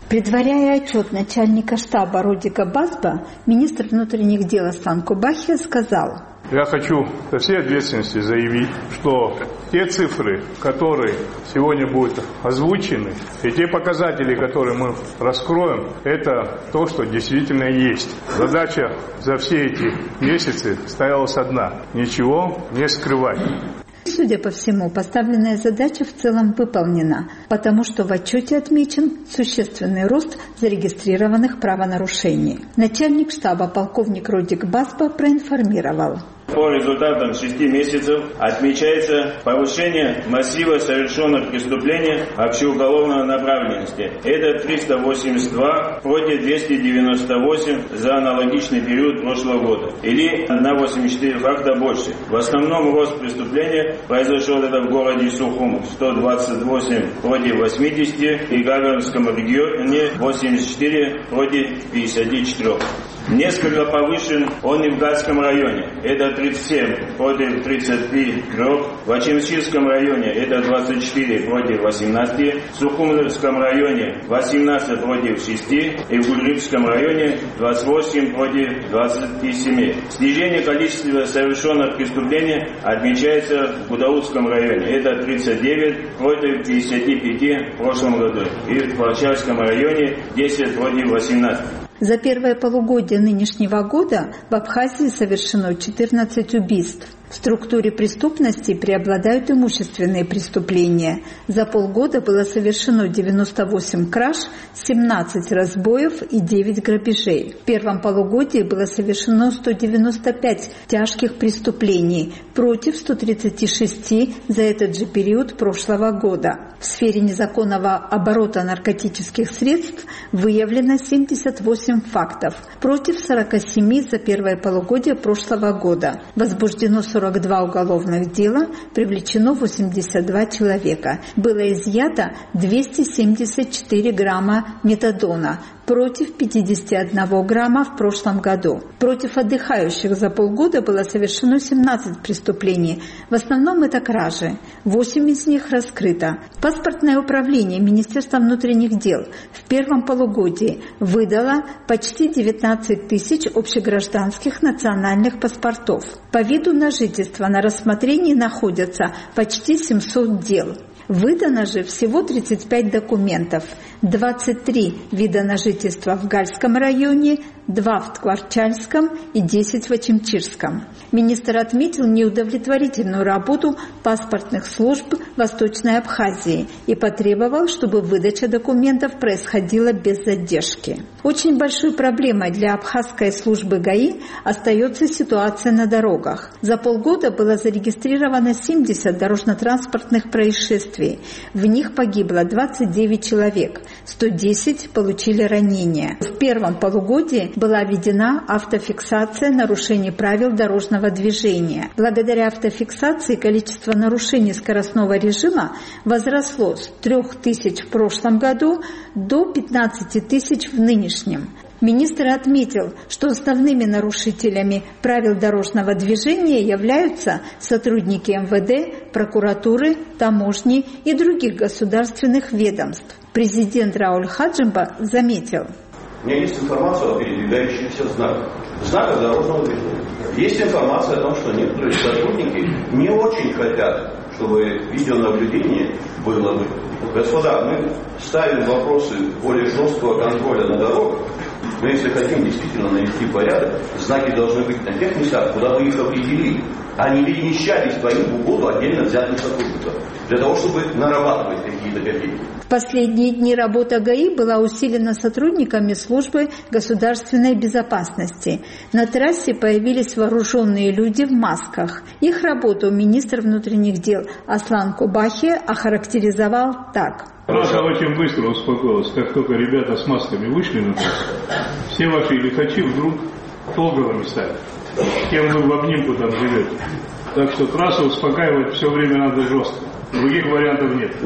Предваряя отчет начальника штаба Рудика Басба, министр внутренних дел Аслан Кубахи сказал: «Я хочу со всей ответственностью заявить, что те цифры, которые сегодня будут озвучены, и те показатели, которые мы раскроем, это то, что действительно есть. Задача за все эти месяцы стоялась одна – ничего не скрывать». Судя по всему, поставленная задача в целом выполнена, потому что в отчете отмечен существенный рост зарегистрированных правонарушений. Начальник штаба полковник Рудик Басба проинформировал: по результатам шести месяцев отмечается повышение массива совершенных преступлений общеуголовной направленности. Это триста восемьдесят два против двухсот девяноста восьми за аналогичный период прошлого года. Или на восемьдесят четыре факта больше. В основном рост преступления произошел это в городе Сухум сто двадцать восемь против восьмидесяти и Гагаринском регионе восемьдесят четыре против пятидесяти четырёх. Несколько повышен он и в Гатском районе. Это тридцать семь против тридцати трёх. В Ачимчирском районе это двадцать четыре против восемнадцати. В Сухумском районе восемнадцать против шести. И в Гульрипском районе двадцать восемь против двадцати семи. Снижение количества совершенных преступлений отмечается в Гудаутском районе. Это тридцать девять против пятидесяти пяти в прошлом году. И в Палчарском районе десять против восемнадцати. За первое полугодие нынешнего года в Абхазии совершено четырнадцать убийств. В структуре преступности преобладают имущественные преступления. За полгода было совершено девяносто восемь краж, семнадцать разбоев и девять грабежей. В первом полугодии было совершено сто девяносто пять тяжких преступлений против ста тридцати шести за этот же период прошлого года. В сфере незаконного оборота наркотических средств выявлено семьдесят восемь фактов против сорока семи за первое полугодие прошлого года. Возбуждено сорок два уголовных дела, привлечено восемьдесят два человека. Было изъято двести семьдесят четыре грамма метадона против пятидесяти одного грамма в прошлом году. Против отдыхающих за полгода было совершено семнадцать преступлений. В основном это кражи. восемь из них раскрыто. Паспортное управление Министерства внутренних дел в первом полугодии выдало почти девятнадцать тысяч общегражданских национальных паспортов. По виду на жительство на рассмотрении находятся почти семьсот дел. Выдано же всего тридцать пять документов, двадцать три вида на жительство в Гальском районе, два в Ткварчальском и десять в Ачимчирском. Министр отметил неудовлетворительную работу паспортных служб Восточной Абхазии и потребовал, чтобы выдача документов происходила без задержки. Очень большой проблемой для абхазской службы ГАИ остается ситуация на дорогах. За полгода было зарегистрировано семьдесят дорожно-транспортных происшествий. В них погибло двадцать девять человек, сто десять получили ранения. В первом полугодии была введена автофиксация нарушений правил дорожного движения. Благодаря автофиксации количество нарушений скоростного режима возросло с трёх тысяч в прошлом году до пятнадцати тысяч в нынешнем. Министр отметил, что основными нарушителями правил дорожного движения являются сотрудники эм вэ дэ, прокуратуры, таможни и других государственных ведомств. Президент Рауль Хаджимба заметил: у меня есть информация о передвигающихся знаках, знаках дорожного движения. Есть информация о том, что некоторые сотрудники не очень хотят, чтобы видеонаблюдение было бы. Господа, мы ставим вопросы более жесткого контроля на дорогах, но если хотим действительно навести порядок, знаки должны быть на тех местах, куда вы их определили, а не перемещались по их угоду отдельно взятых сотрудников, для того, чтобы нарабатывать какие-то копейки. В последние дни работа ГАИ была усилена сотрудниками службы государственной безопасности. На трассе появились вооруженные люди в масках. Их работу министр внутренних дел Аслан Кубахи охарактеризовал так. Трасса очень быстро успокоилась. Как только ребята с масками вышли на трассу, все ваши лихачи вдруг толговыми стали. С кем вы в обнимку там живете. Так что трассу успокаивать все время надо жестко. Других вариантов нет.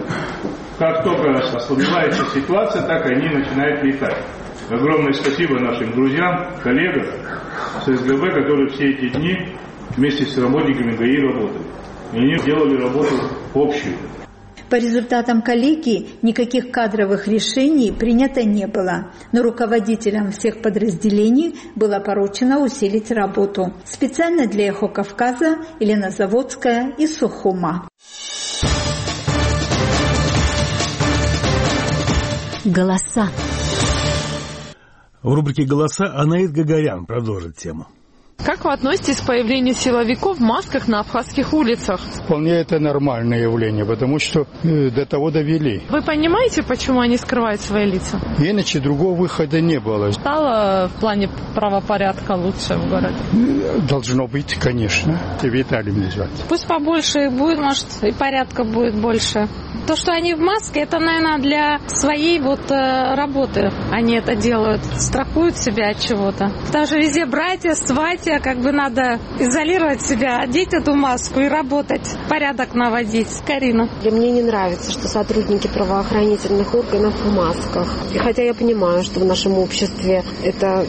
Как только ослабевается ситуация, так они начинают летать. Огромное спасибо нашим друзьям, коллегам с эс гэ бэ, которые все эти дни вместе с работниками ГАИ работали. И они делали работу общую. По результатам коллегии никаких кадровых решений принято не было, но руководителям всех подразделений было поручено усилить работу. Специально для «Эхо Кавказа» Елена Заводская из Сухума. Голоса. В рубрике «Голоса» Анаит Гагарян продолжит тему. Как вы относитесь к появлению силовиков в масках на абхазских улицах? Вполне это нормальное явление, потому что э, до того довели. Вы понимаете, почему они скрывают свои лица? Иначе другого выхода не было. Стало в плане правопорядка лучше в городе? Должно быть, конечно. Виталий меня звать. Пусть побольше их будет, может, и порядка будет больше. То, что они в маске, это, наверное, для своей вот э, работы они это делают. Страхуют себя от чего-то. Потому что везде братья, сватья, как бы надо изолировать себя, одеть эту маску и работать, порядок наводить. Карина. Мне не нравится, что сотрудники правоохранительных органов в масках. И хотя я понимаю, что в нашем обществе это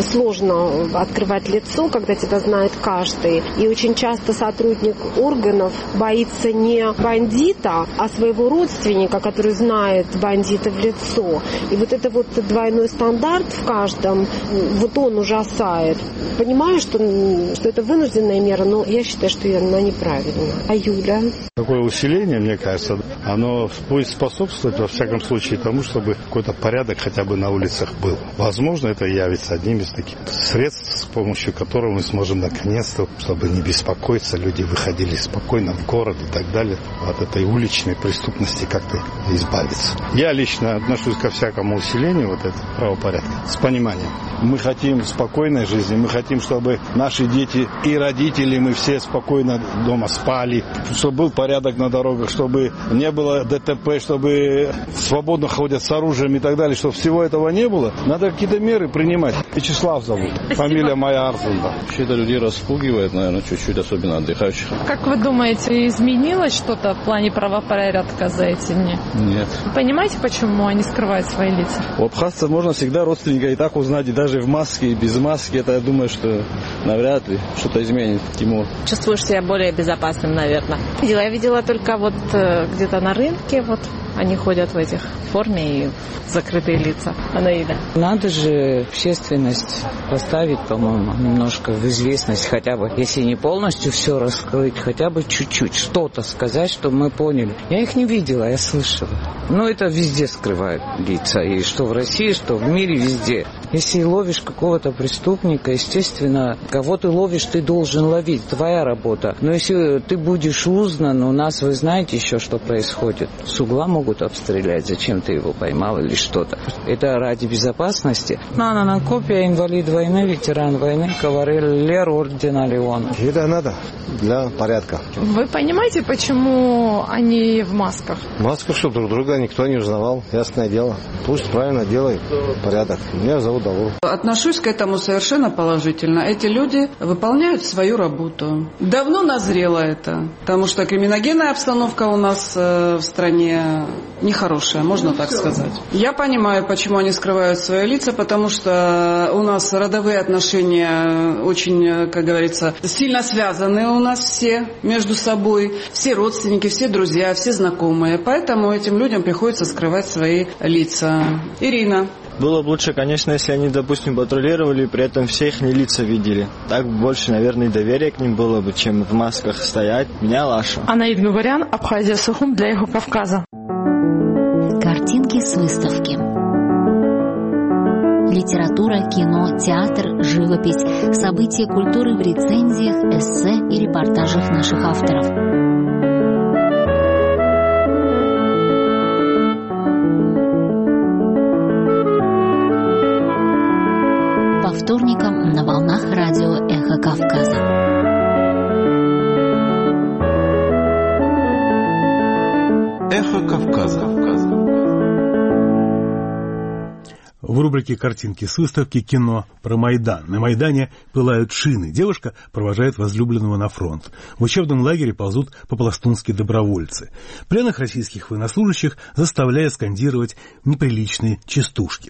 сложно открывать лицо, когда тебя знает каждый. И очень часто сотрудник органов боится не бандита, а своего родственника, который знает бандита в лицо. И вот это вот двойной стандарт в каждом, вот он ужасает. Понимаю, что, что это вынужденная мера, но я считаю, что она неправильная. А Юля? Такое усиление, мне кажется, оно будет способствовать, во всяком случае, тому, чтобы какой-то порядок хотя бы на улицах был. Возможно, это явится одним из таких средств, с помощью которого мы сможем наконец-то, чтобы не беспокоиться, люди выходили спокойно в город и так далее, от этой уличной преступности как-то избавиться. Я лично отношусь ко всякому усилению вот этого правопорядка с пониманием. Мы хотим спокойной жизни, мы хотим, чтобы наши дети и родители, мы все спокойно дома спали, чтобы был порядок на дорогах, чтобы не было ДТП, чтобы свободно ходят с оружием и так далее, чтобы всего этого не было. Надо какие-то меры принимать. Вячеслав зовут, фамилия моя Арзунда. Вообще это людей распугивает, наверное, чуть-чуть, особенно отдыхающих. Как вы думаете, изменилось что-то в плане правопорядка за эти дни? Нет. Вы понимаете, почему они скрывают свои лица? У абхазцев можно всегда родственника и так узнать, и даже в маске, и без маски. Это, я думаю, что навряд ли что-то изменит Тимур. Чувствуешь себя более безопасным, наверное. Я видела только вот где-то на рынке, вот они ходят в этих форме и закрытые лица. Анаида. Надо же общественность поставить, по-моему, немножко в известность хотя бы, если не полностью все раскрыть, хотя бы чуть-чуть, что-то сказать, чтобы мы поняли. Я их не видела, я слышала. Но это везде скрывают лица, и что в России, что в мире, везде. Если ловишь какого-то преступника, естественно, кого ты ловишь, ты должен ловить, твоя работа. Но если ты будешь узнан, у нас, вы знаете еще, что происходит. С угла могут обстрелять, зачем ты его поймал или что-то. Это ради безопасности. Нана на копия, инвалид войны, ветеран войны, кавалер ордена Леона. Это надо для порядка. Вы понимаете, почему они в масках? В масках, чтобы друг друга никто не узнавал, ясное дело. Пусть правильно делает порядок. Меня зовут Давур. Отношусь к этому совершенно положительно. Эти люди выполняют свою работу. Давно назрело это, потому что криминогенная обстановка у нас э, в стране нехорошая, можно так сказать. Я понимаю, почему они скрывают свои лица, потому что у нас родовые отношения очень, как говорится, сильно связаны у нас все между собой. Все родственники, все друзья, все знакомые. Поэтому этим людям приходится скрывать свои лица. Ирина. Было бы лучше, конечно, если они, допустим, патрулировали и при этом все их лица видели. Так больше, наверное, доверия к ним было бы, чем в масках стоять. Меня Лаша. Анаит Гагарян, Абхазия, Сухум для «Эхо Кавказа». Картинки с выставки. Литература, кино, театр, живопись, события культуры в рецензиях, эссе и репортажах наших авторов. По вторникам на волнах радио «Эхо Кавказа». «Эхо Кавказа». В рубрике «Картинки с выставки» кино про Майдан. На Майдане пылают шины. Девушка провожает возлюбленного на фронт. В учебном лагере ползут по-пластунски добровольцы. Пленных российских военнослужащих заставляют скандировать неприличные частушки.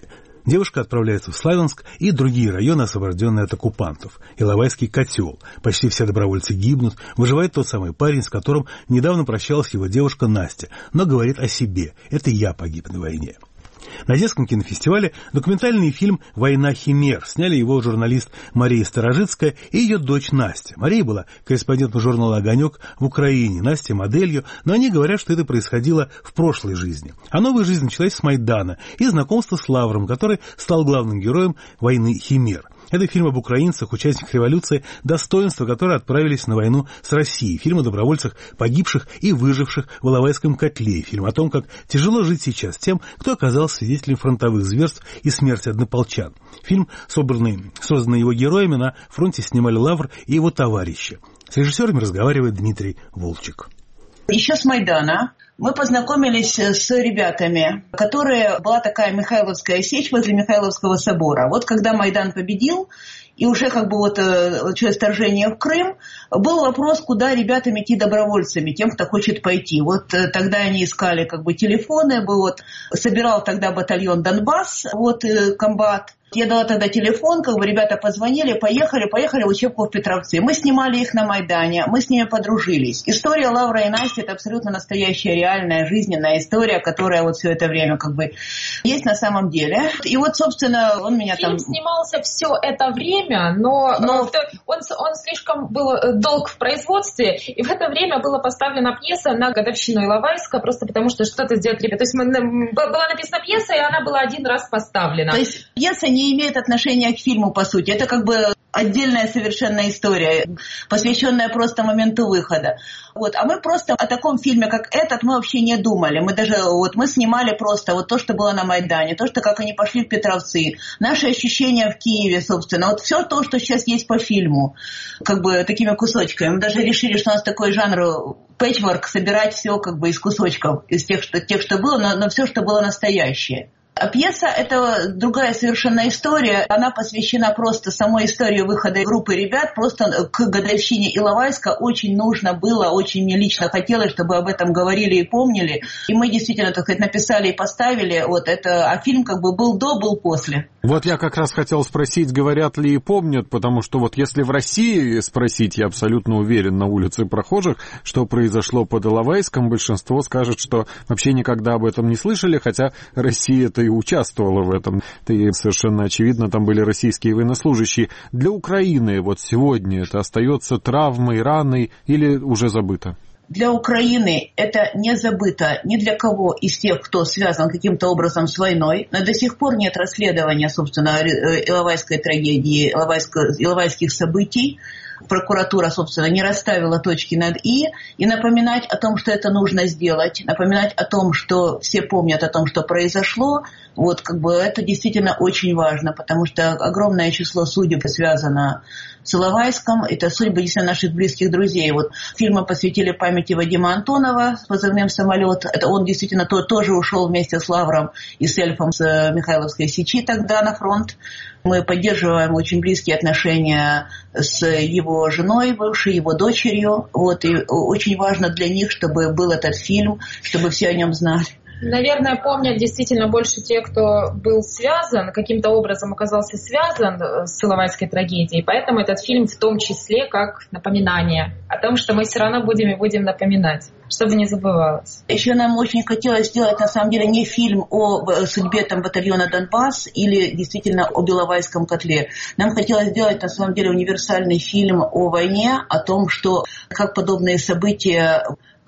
Девушка отправляется в Славянск и другие районы, освобожденные от оккупантов. Иловайский котел. Почти все добровольцы гибнут. Выживает тот самый парень, с которым недавно прощалась его девушка Настя, но говорит о себе. Это я погиб на войне. На Одесском кинофестивале документальный фильм «Война химер». Сняли его журналист Мария Старожитская и ее дочь Настя. Мария была корреспондентом журнала «Огонек» в Украине, Настя моделью, но они говорят, что это происходило в прошлой жизни. А новая жизнь началась с Майдана и знакомства с Лавром, который стал главным героем «Войны химер». Это фильм об украинцах, участниках революции, достоинства, которые отправились на войну с Россией. Фильм о добровольцах, погибших и выживших в Иловайском котле. Фильм о том, как тяжело жить сейчас тем, кто оказался свидетелем фронтовых зверств и смерти однополчан. Фильм, собранный, созданный его героями, на фронте снимали Лавр и его товарищи. С режиссерами разговаривает Дмитрий Волчек. Еще с Майдана мы познакомились с ребятами, которые... Была такая Михайловская сечь возле Михайловского собора. Вот когда Майдан победил, и уже как бы вот через вторжение в Крым, был вопрос, куда ребятам идти добровольцами, тем, кто хочет пойти. Вот тогда они искали как бы телефоны, вот, собирал тогда батальон «Донбасс», вот, комбат. Я дала тогда телефон, как бы ребята позвонили, поехали, поехали в учебку в Петровцы. Мы снимали их на Майдане, мы с ними подружились. История Лавра и Насти – это абсолютно настоящая, реальная, жизненная история, которая вот все это время как бы есть на самом деле. И вот, собственно, он меня Фильм там... снимался все это время, но, но... Он, он слишком был долг в производстве, и в это время была поставлена пьеса на годовщину Иловайска, просто потому что что-то сделать ребята. То есть была написана пьеса, и она была один раз поставлена. То есть пьеса не не имеет отношения к фильму, по сути. Это как бы отдельная совершенно история, посвященная просто моменту выхода. Вот. А мы просто о таком фильме, как этот, мы вообще не думали. Мы даже, вот, мы снимали просто вот то, что было на Майдане, то, что как они пошли в Петровцы, наши ощущения в Киеве, собственно. Вот все то, что сейчас есть по фильму, как бы такими кусочками. Мы даже решили, что у нас такой жанр пэтчворк, собирать все как бы из кусочков, из тех, что, тех, что было, но, но все, что было настоящее. А пьеса – это другая совершенно история. Она посвящена просто самой истории выхода группы ребят. Просто к годовщине Иловайска очень нужно было, очень мне лично хотелось, чтобы об этом говорили и помнили. И мы действительно, так сказать, написали и поставили вот это. А фильм как бы был до, был после. Вот я как раз хотел спросить, говорят ли и помнят, потому что вот если в России спросить, я абсолютно уверен, на улице прохожих, что произошло под Иловайском, большинство скажет, что вообще никогда об этом не слышали, хотя Россия-то и участвовала в этом. И совершенно очевидно, там были российские военнослужащие. Для Украины вот сегодня это остается травмой, раной или уже забыто? Для Украины это не забыто ни для кого из тех, кто связан каким-то образом с войной. Но до сих пор нет расследования, собственно, Иловайской трагедии, иловайских событий. Прокуратура, собственно, не расставила точки над «и», и напоминать о том, что это нужно сделать, напоминать о том, что все помнят о том, что произошло, вот как бы это действительно очень важно, потому что огромное число судеб связано с Иловайском, это судьбы действительно наших близких друзей. Вот фильмы посвятили памяти Вадима Антонова с позывным «Самолет». Это он действительно то, тоже ушел вместе с Лавром и с Эльфом с Михайловской сечи тогда на фронт. Мы поддерживаем очень близкие отношения с его женой бывшей, его дочерью. Вот, и очень важно для них, чтобы был этот фильм, чтобы все о нем знали. Наверное, помнят действительно больше те, кто был связан, каким-то образом оказался связан с Иловайской трагедией. Поэтому этот фильм в том числе как напоминание о том, что мы все равно будем и будем напоминать, чтобы не забывалось. Еще нам очень хотелось сделать, на самом деле, не фильм о судьбе там, батальона «Донбасс» или действительно о Иловайском котле. Нам хотелось сделать, на самом деле, универсальный фильм о войне, о том, что как подобные события...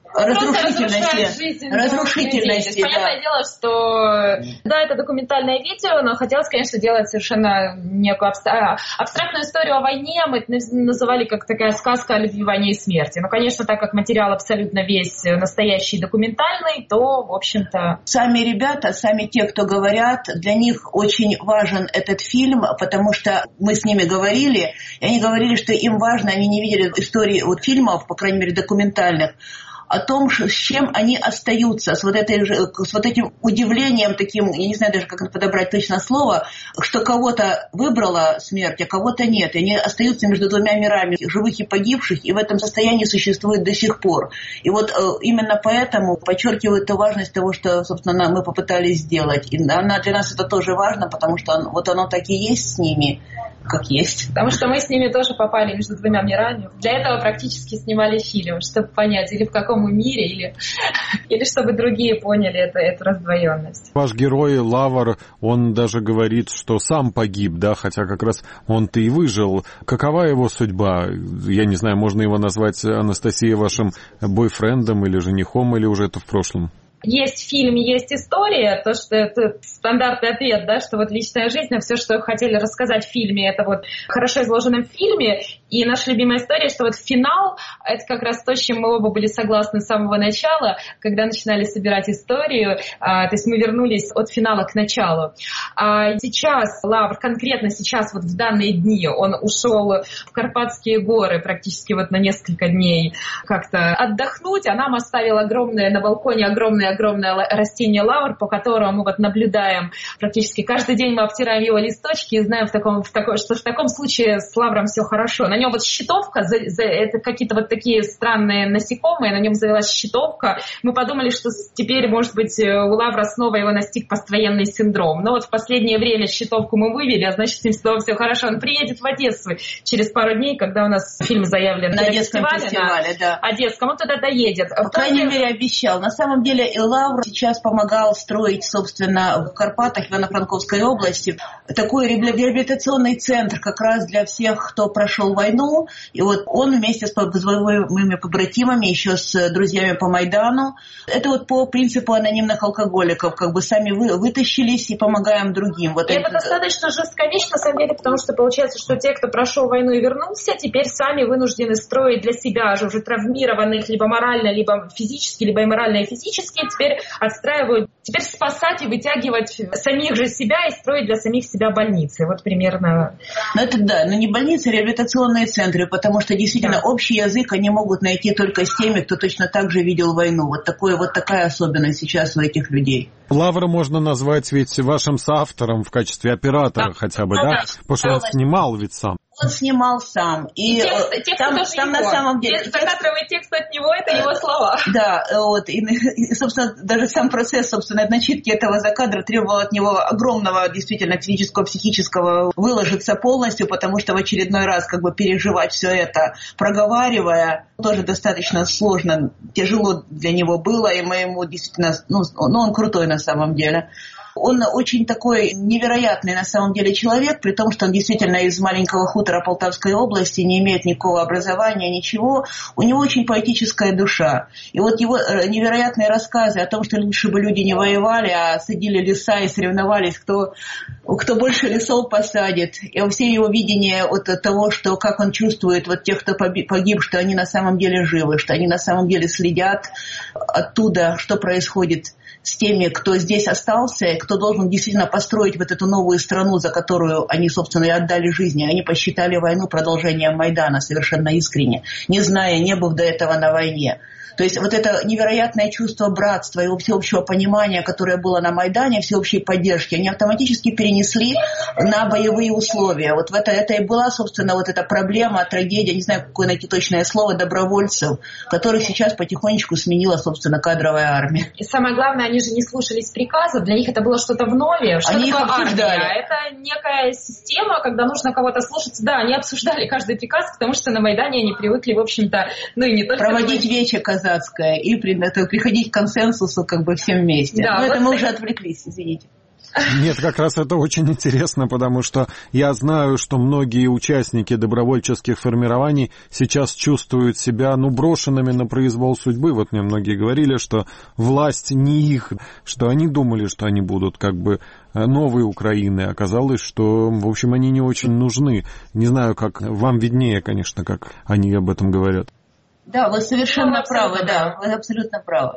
Разрушительности. Разрушительности, да. Понятное дело, что да, это документальное видео, но хотелось, конечно, делать совершенно некую абстра... абстрактную историю о войне. Мы это называли как такая сказка о любви, войне и смерти. Но, конечно, так как материал абсолютно весь настоящий документальный, то, в общем-то... Сами ребята, сами те, кто говорят, для них очень важен этот фильм, потому что мы с ними говорили, и они говорили, что им важно, они не видели истории вот, фильмов, по крайней мере, документальных, о том, с чем они остаются, с вот, этой, с вот этим удивлением таким, я не знаю даже, как подобрать точно слово, что кого-то выбрала смерть, а кого-то нет. И они остаются между двумя мирами, живых и погибших, и в этом состоянии существуют до сих пор. И вот именно поэтому подчеркиваю ту важность того, что, собственно, мы попытались сделать. И она, для нас это тоже важно, потому что вот оно так и есть с ними, как есть. Потому что мы с ними тоже попали между двумя мирами. Для этого практически снимали фильм, чтобы понять, или в каком мире, или, или чтобы другие поняли это, эту раздвоенность. Ваш герой Лавр, он даже говорит, что сам погиб, да, хотя как раз он-то и выжил. Какова его судьба? Я не знаю, можно его назвать, Анастасия, вашим бойфрендом или женихом, или уже это в прошлом? Есть фильм, есть история, то, что это стандартный ответ, да, что вот личная жизнь, а все, что хотели рассказать в фильме, это вот хорошо изложено в фильме. И наша любимая история, что вот финал, это как раз то, с чем мы оба были согласны с самого начала, когда начинали собирать историю, а, то есть мы вернулись от финала к началу. А сейчас Лавр, конкретно сейчас, вот в данные дни, он ушел в Карпатские горы практически вот на несколько дней как-то отдохнуть, а нам оставил огромное, на балконе огромное огромное растение лавр, по которому мы вот наблюдаем практически каждый день, мы обтираем его листочки и знаем, в таком, в такой, что в таком случае с лавром все хорошо. На нем вот щитовка, за, за, это какие-то вот такие странные насекомые, на нем завелась щитовка. Мы подумали, что теперь, может быть, у лавра снова его настиг поствоенный синдром. Но вот в последнее время щитовку мы вывели, а значит, с ним снова все хорошо. Он приедет в Одессу через пару дней, когда у нас фильм заявлен на Одесском фестивале, на да. Одесском, он туда доедет. По крайней мере, обещал. На самом деле, Лавр сейчас помогал строить, собственно, в Карпатах, в Ивано-Франковской области, такой реабилитационный центр как раз для всех, кто прошел войну. И вот он вместе с моими побратимами, еще с друзьями по Майдану, это вот по принципу анонимных алкоголиков, как бы сами вы, вытащились и помогаем другим. Вот и это, это достаточно жестковечно, на самом деле, потому что получается, что те, кто прошел войну и вернулся, теперь сами вынуждены строить для себя же уже травмированных, либо морально, либо физически, либо и морально, и физически, теперь отстраивают, теперь спасать и вытягивать самих же себя и строить для самих себя больницы. Вот примерно. Ну это да, но не больницы, а реабилитационные центры, потому что действительно да. Общий язык они могут найти только с теми, кто точно так же видел войну. Вот, такое, вот такая особенность сейчас у этих людей. Лавра можно назвать ведь вашим соавтором в качестве оператора да. хотя бы, да? да? Потому что он снимал ведь сам. Он снимал сам. И, и текст, текст там, там на самом деле... Закадровый текст от него, это его слова. Да, вот. И, и, собственно, даже сам процесс, собственно, начитки этого закадра требовал от него огромного, действительно, физического, психического выложиться полностью, потому что в очередной раз как бы переживать все это, проговаривая, тоже достаточно сложно, тяжело для него было, и мы ему действительно... Ну, ну он крутой на самом деле. Он очень такой невероятный на самом деле человек, при том, что он действительно из маленького хутора Полтавской области, не имеет никакого образования, ничего. У него очень поэтическая душа. И вот его невероятные рассказы о том, что лучше бы люди не воевали, а садили леса и соревновались, кто, кто больше лесов посадит. И все его видения от того, что, как он чувствует вот тех, кто погиб, что они на самом деле живы, что они на самом деле следят оттуда, что происходит с теми, кто здесь остался, и кто должен действительно построить вот эту новую страну, за которую они, собственно, и отдали жизни. Они посчитали войну продолжением Майдана совершенно искренне, не зная, не быв до этого на войне. То есть вот это невероятное чувство братства и всеобщего понимания, которое было на Майдане, всеобщей поддержки, они автоматически перенесли на боевые условия. Вот в это, это и была, собственно, вот эта проблема, трагедия, не знаю, какое найти точное слово, добровольцев, которых сейчас потихонечку сменила, собственно, кадровая армия. И самое главное, они же не слушались приказов, для них это было что-то вновь. Что они такое их обсуждали. Армия? Это некая система, когда нужно кого-то слушаться. Да, они обсуждали каждый приказ, потому что на Майдане они привыкли, в общем-то, ну и не только... Проводить вече казалось. И приходить к консенсусу как бы всем вместе. Да, Но вот это мы так... уже отвлеклись, извините. Нет, как раз это очень интересно, потому что я знаю, что многие участники добровольческих формирований сейчас чувствуют себя, ну, брошенными на произвол судьбы. Вот мне многие говорили, что власть не их, что они думали, что они будут как бы новой Украины. Оказалось, что, в общем, они не очень нужны. Не знаю, как вам виднее, конечно, как они об этом говорят. Да, вы совершенно ну, правы, да, вы абсолютно правы.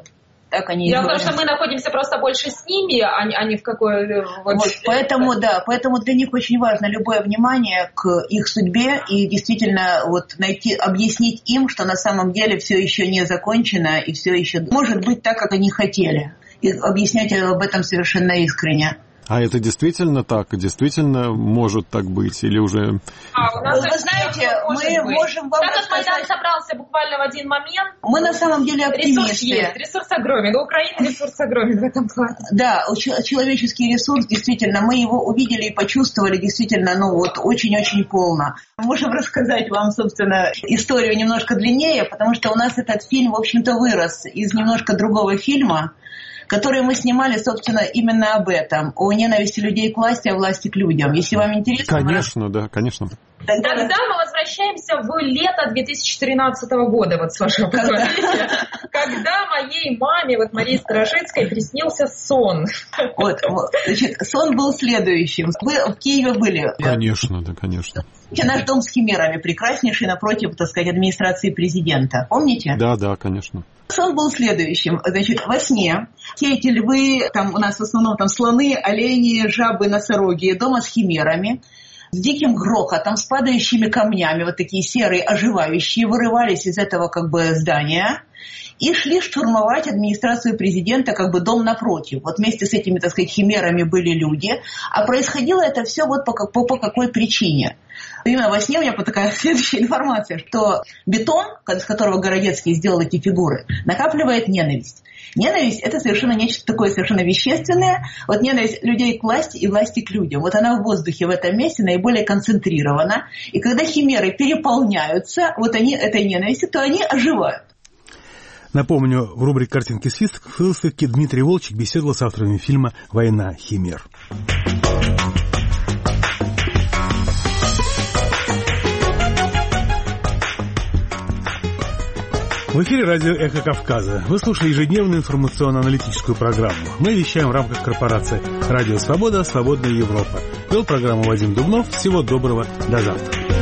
Так они Дело в том, что мы находимся просто больше с ними, а не, а не в какой... Вот, поэтому, да, поэтому для них очень важно любое внимание к их судьбе и действительно вот найти, объяснить им, что на самом деле все еще не закончено и все еще может быть так, как они хотели. И объяснять об этом совершенно искренне. А это действительно так? Действительно может так быть? Или уже... А, у нас Вы знаете, мы быть. можем вам Этот Майдан собрался буквально в один момент. Мы на самом деле оптимисты. Ресурс есть, ресурс огромен. У Украины ресурс огромен в этом плане. Да, человеческий ресурс, действительно, мы его увидели и почувствовали действительно, ну вот, очень-очень полно. Можем рассказать вам, собственно, историю немножко длиннее, потому что у нас этот фильм, в общем-то, вырос из немножко другого фильма, которые мы снимали, собственно, именно об этом, о ненависти людей к власти, о власти к людям. Если вам интересно... Конечно, мы... да, конечно. Тогда, Тогда мы возвращаемся в лето две тысячи тринадцатого года, вот с вашего позволения, когда моей маме, вот Марии Сторожицкой, приснился сон. Вот, значит, сон был следующим. Вы в Киеве были? Конечно, да, конечно. Наш дом с химерами, прекраснейший, напротив, так сказать, администрации президента. Помните? Да, да, конечно. Сон был следующим. Значит, во сне все эти львы, там у нас в основном там слоны, олени, жабы, носороги, дома с химерами, с диким грохотом, с падающими камнями, вот такие серые, оживающие, вырывались из этого как бы здания и шли штурмовать администрацию президента, как бы дом напротив. Вот вместе с этими, так сказать, химерами были люди. А происходило это все вот по, по, по какой причине. Именно во сне у меня такая следующая информация, что бетон, из которого Городецкий сделал эти фигуры, накапливает ненависть. Ненависть – это совершенно нечто такое совершенно вещественное. Вот ненависть людей к власти и власти к людям. Вот она в воздухе в этом месте наиболее концентрирована. И когда химеры переполняются вот они этой ненавистью, то они оживают. Напомню, в рубрике «Картинки с выставки» Дмитрий Волчек беседовал с авторами фильма «Война химер». В эфире радио «Эхо Кавказа». Вы слушаете ежедневную информационно-аналитическую программу. Мы вещаем в рамках корпорации «Радио Свобода. Свободная Европа». Вел программу Вадим Дубнов. Всего доброго. До завтра.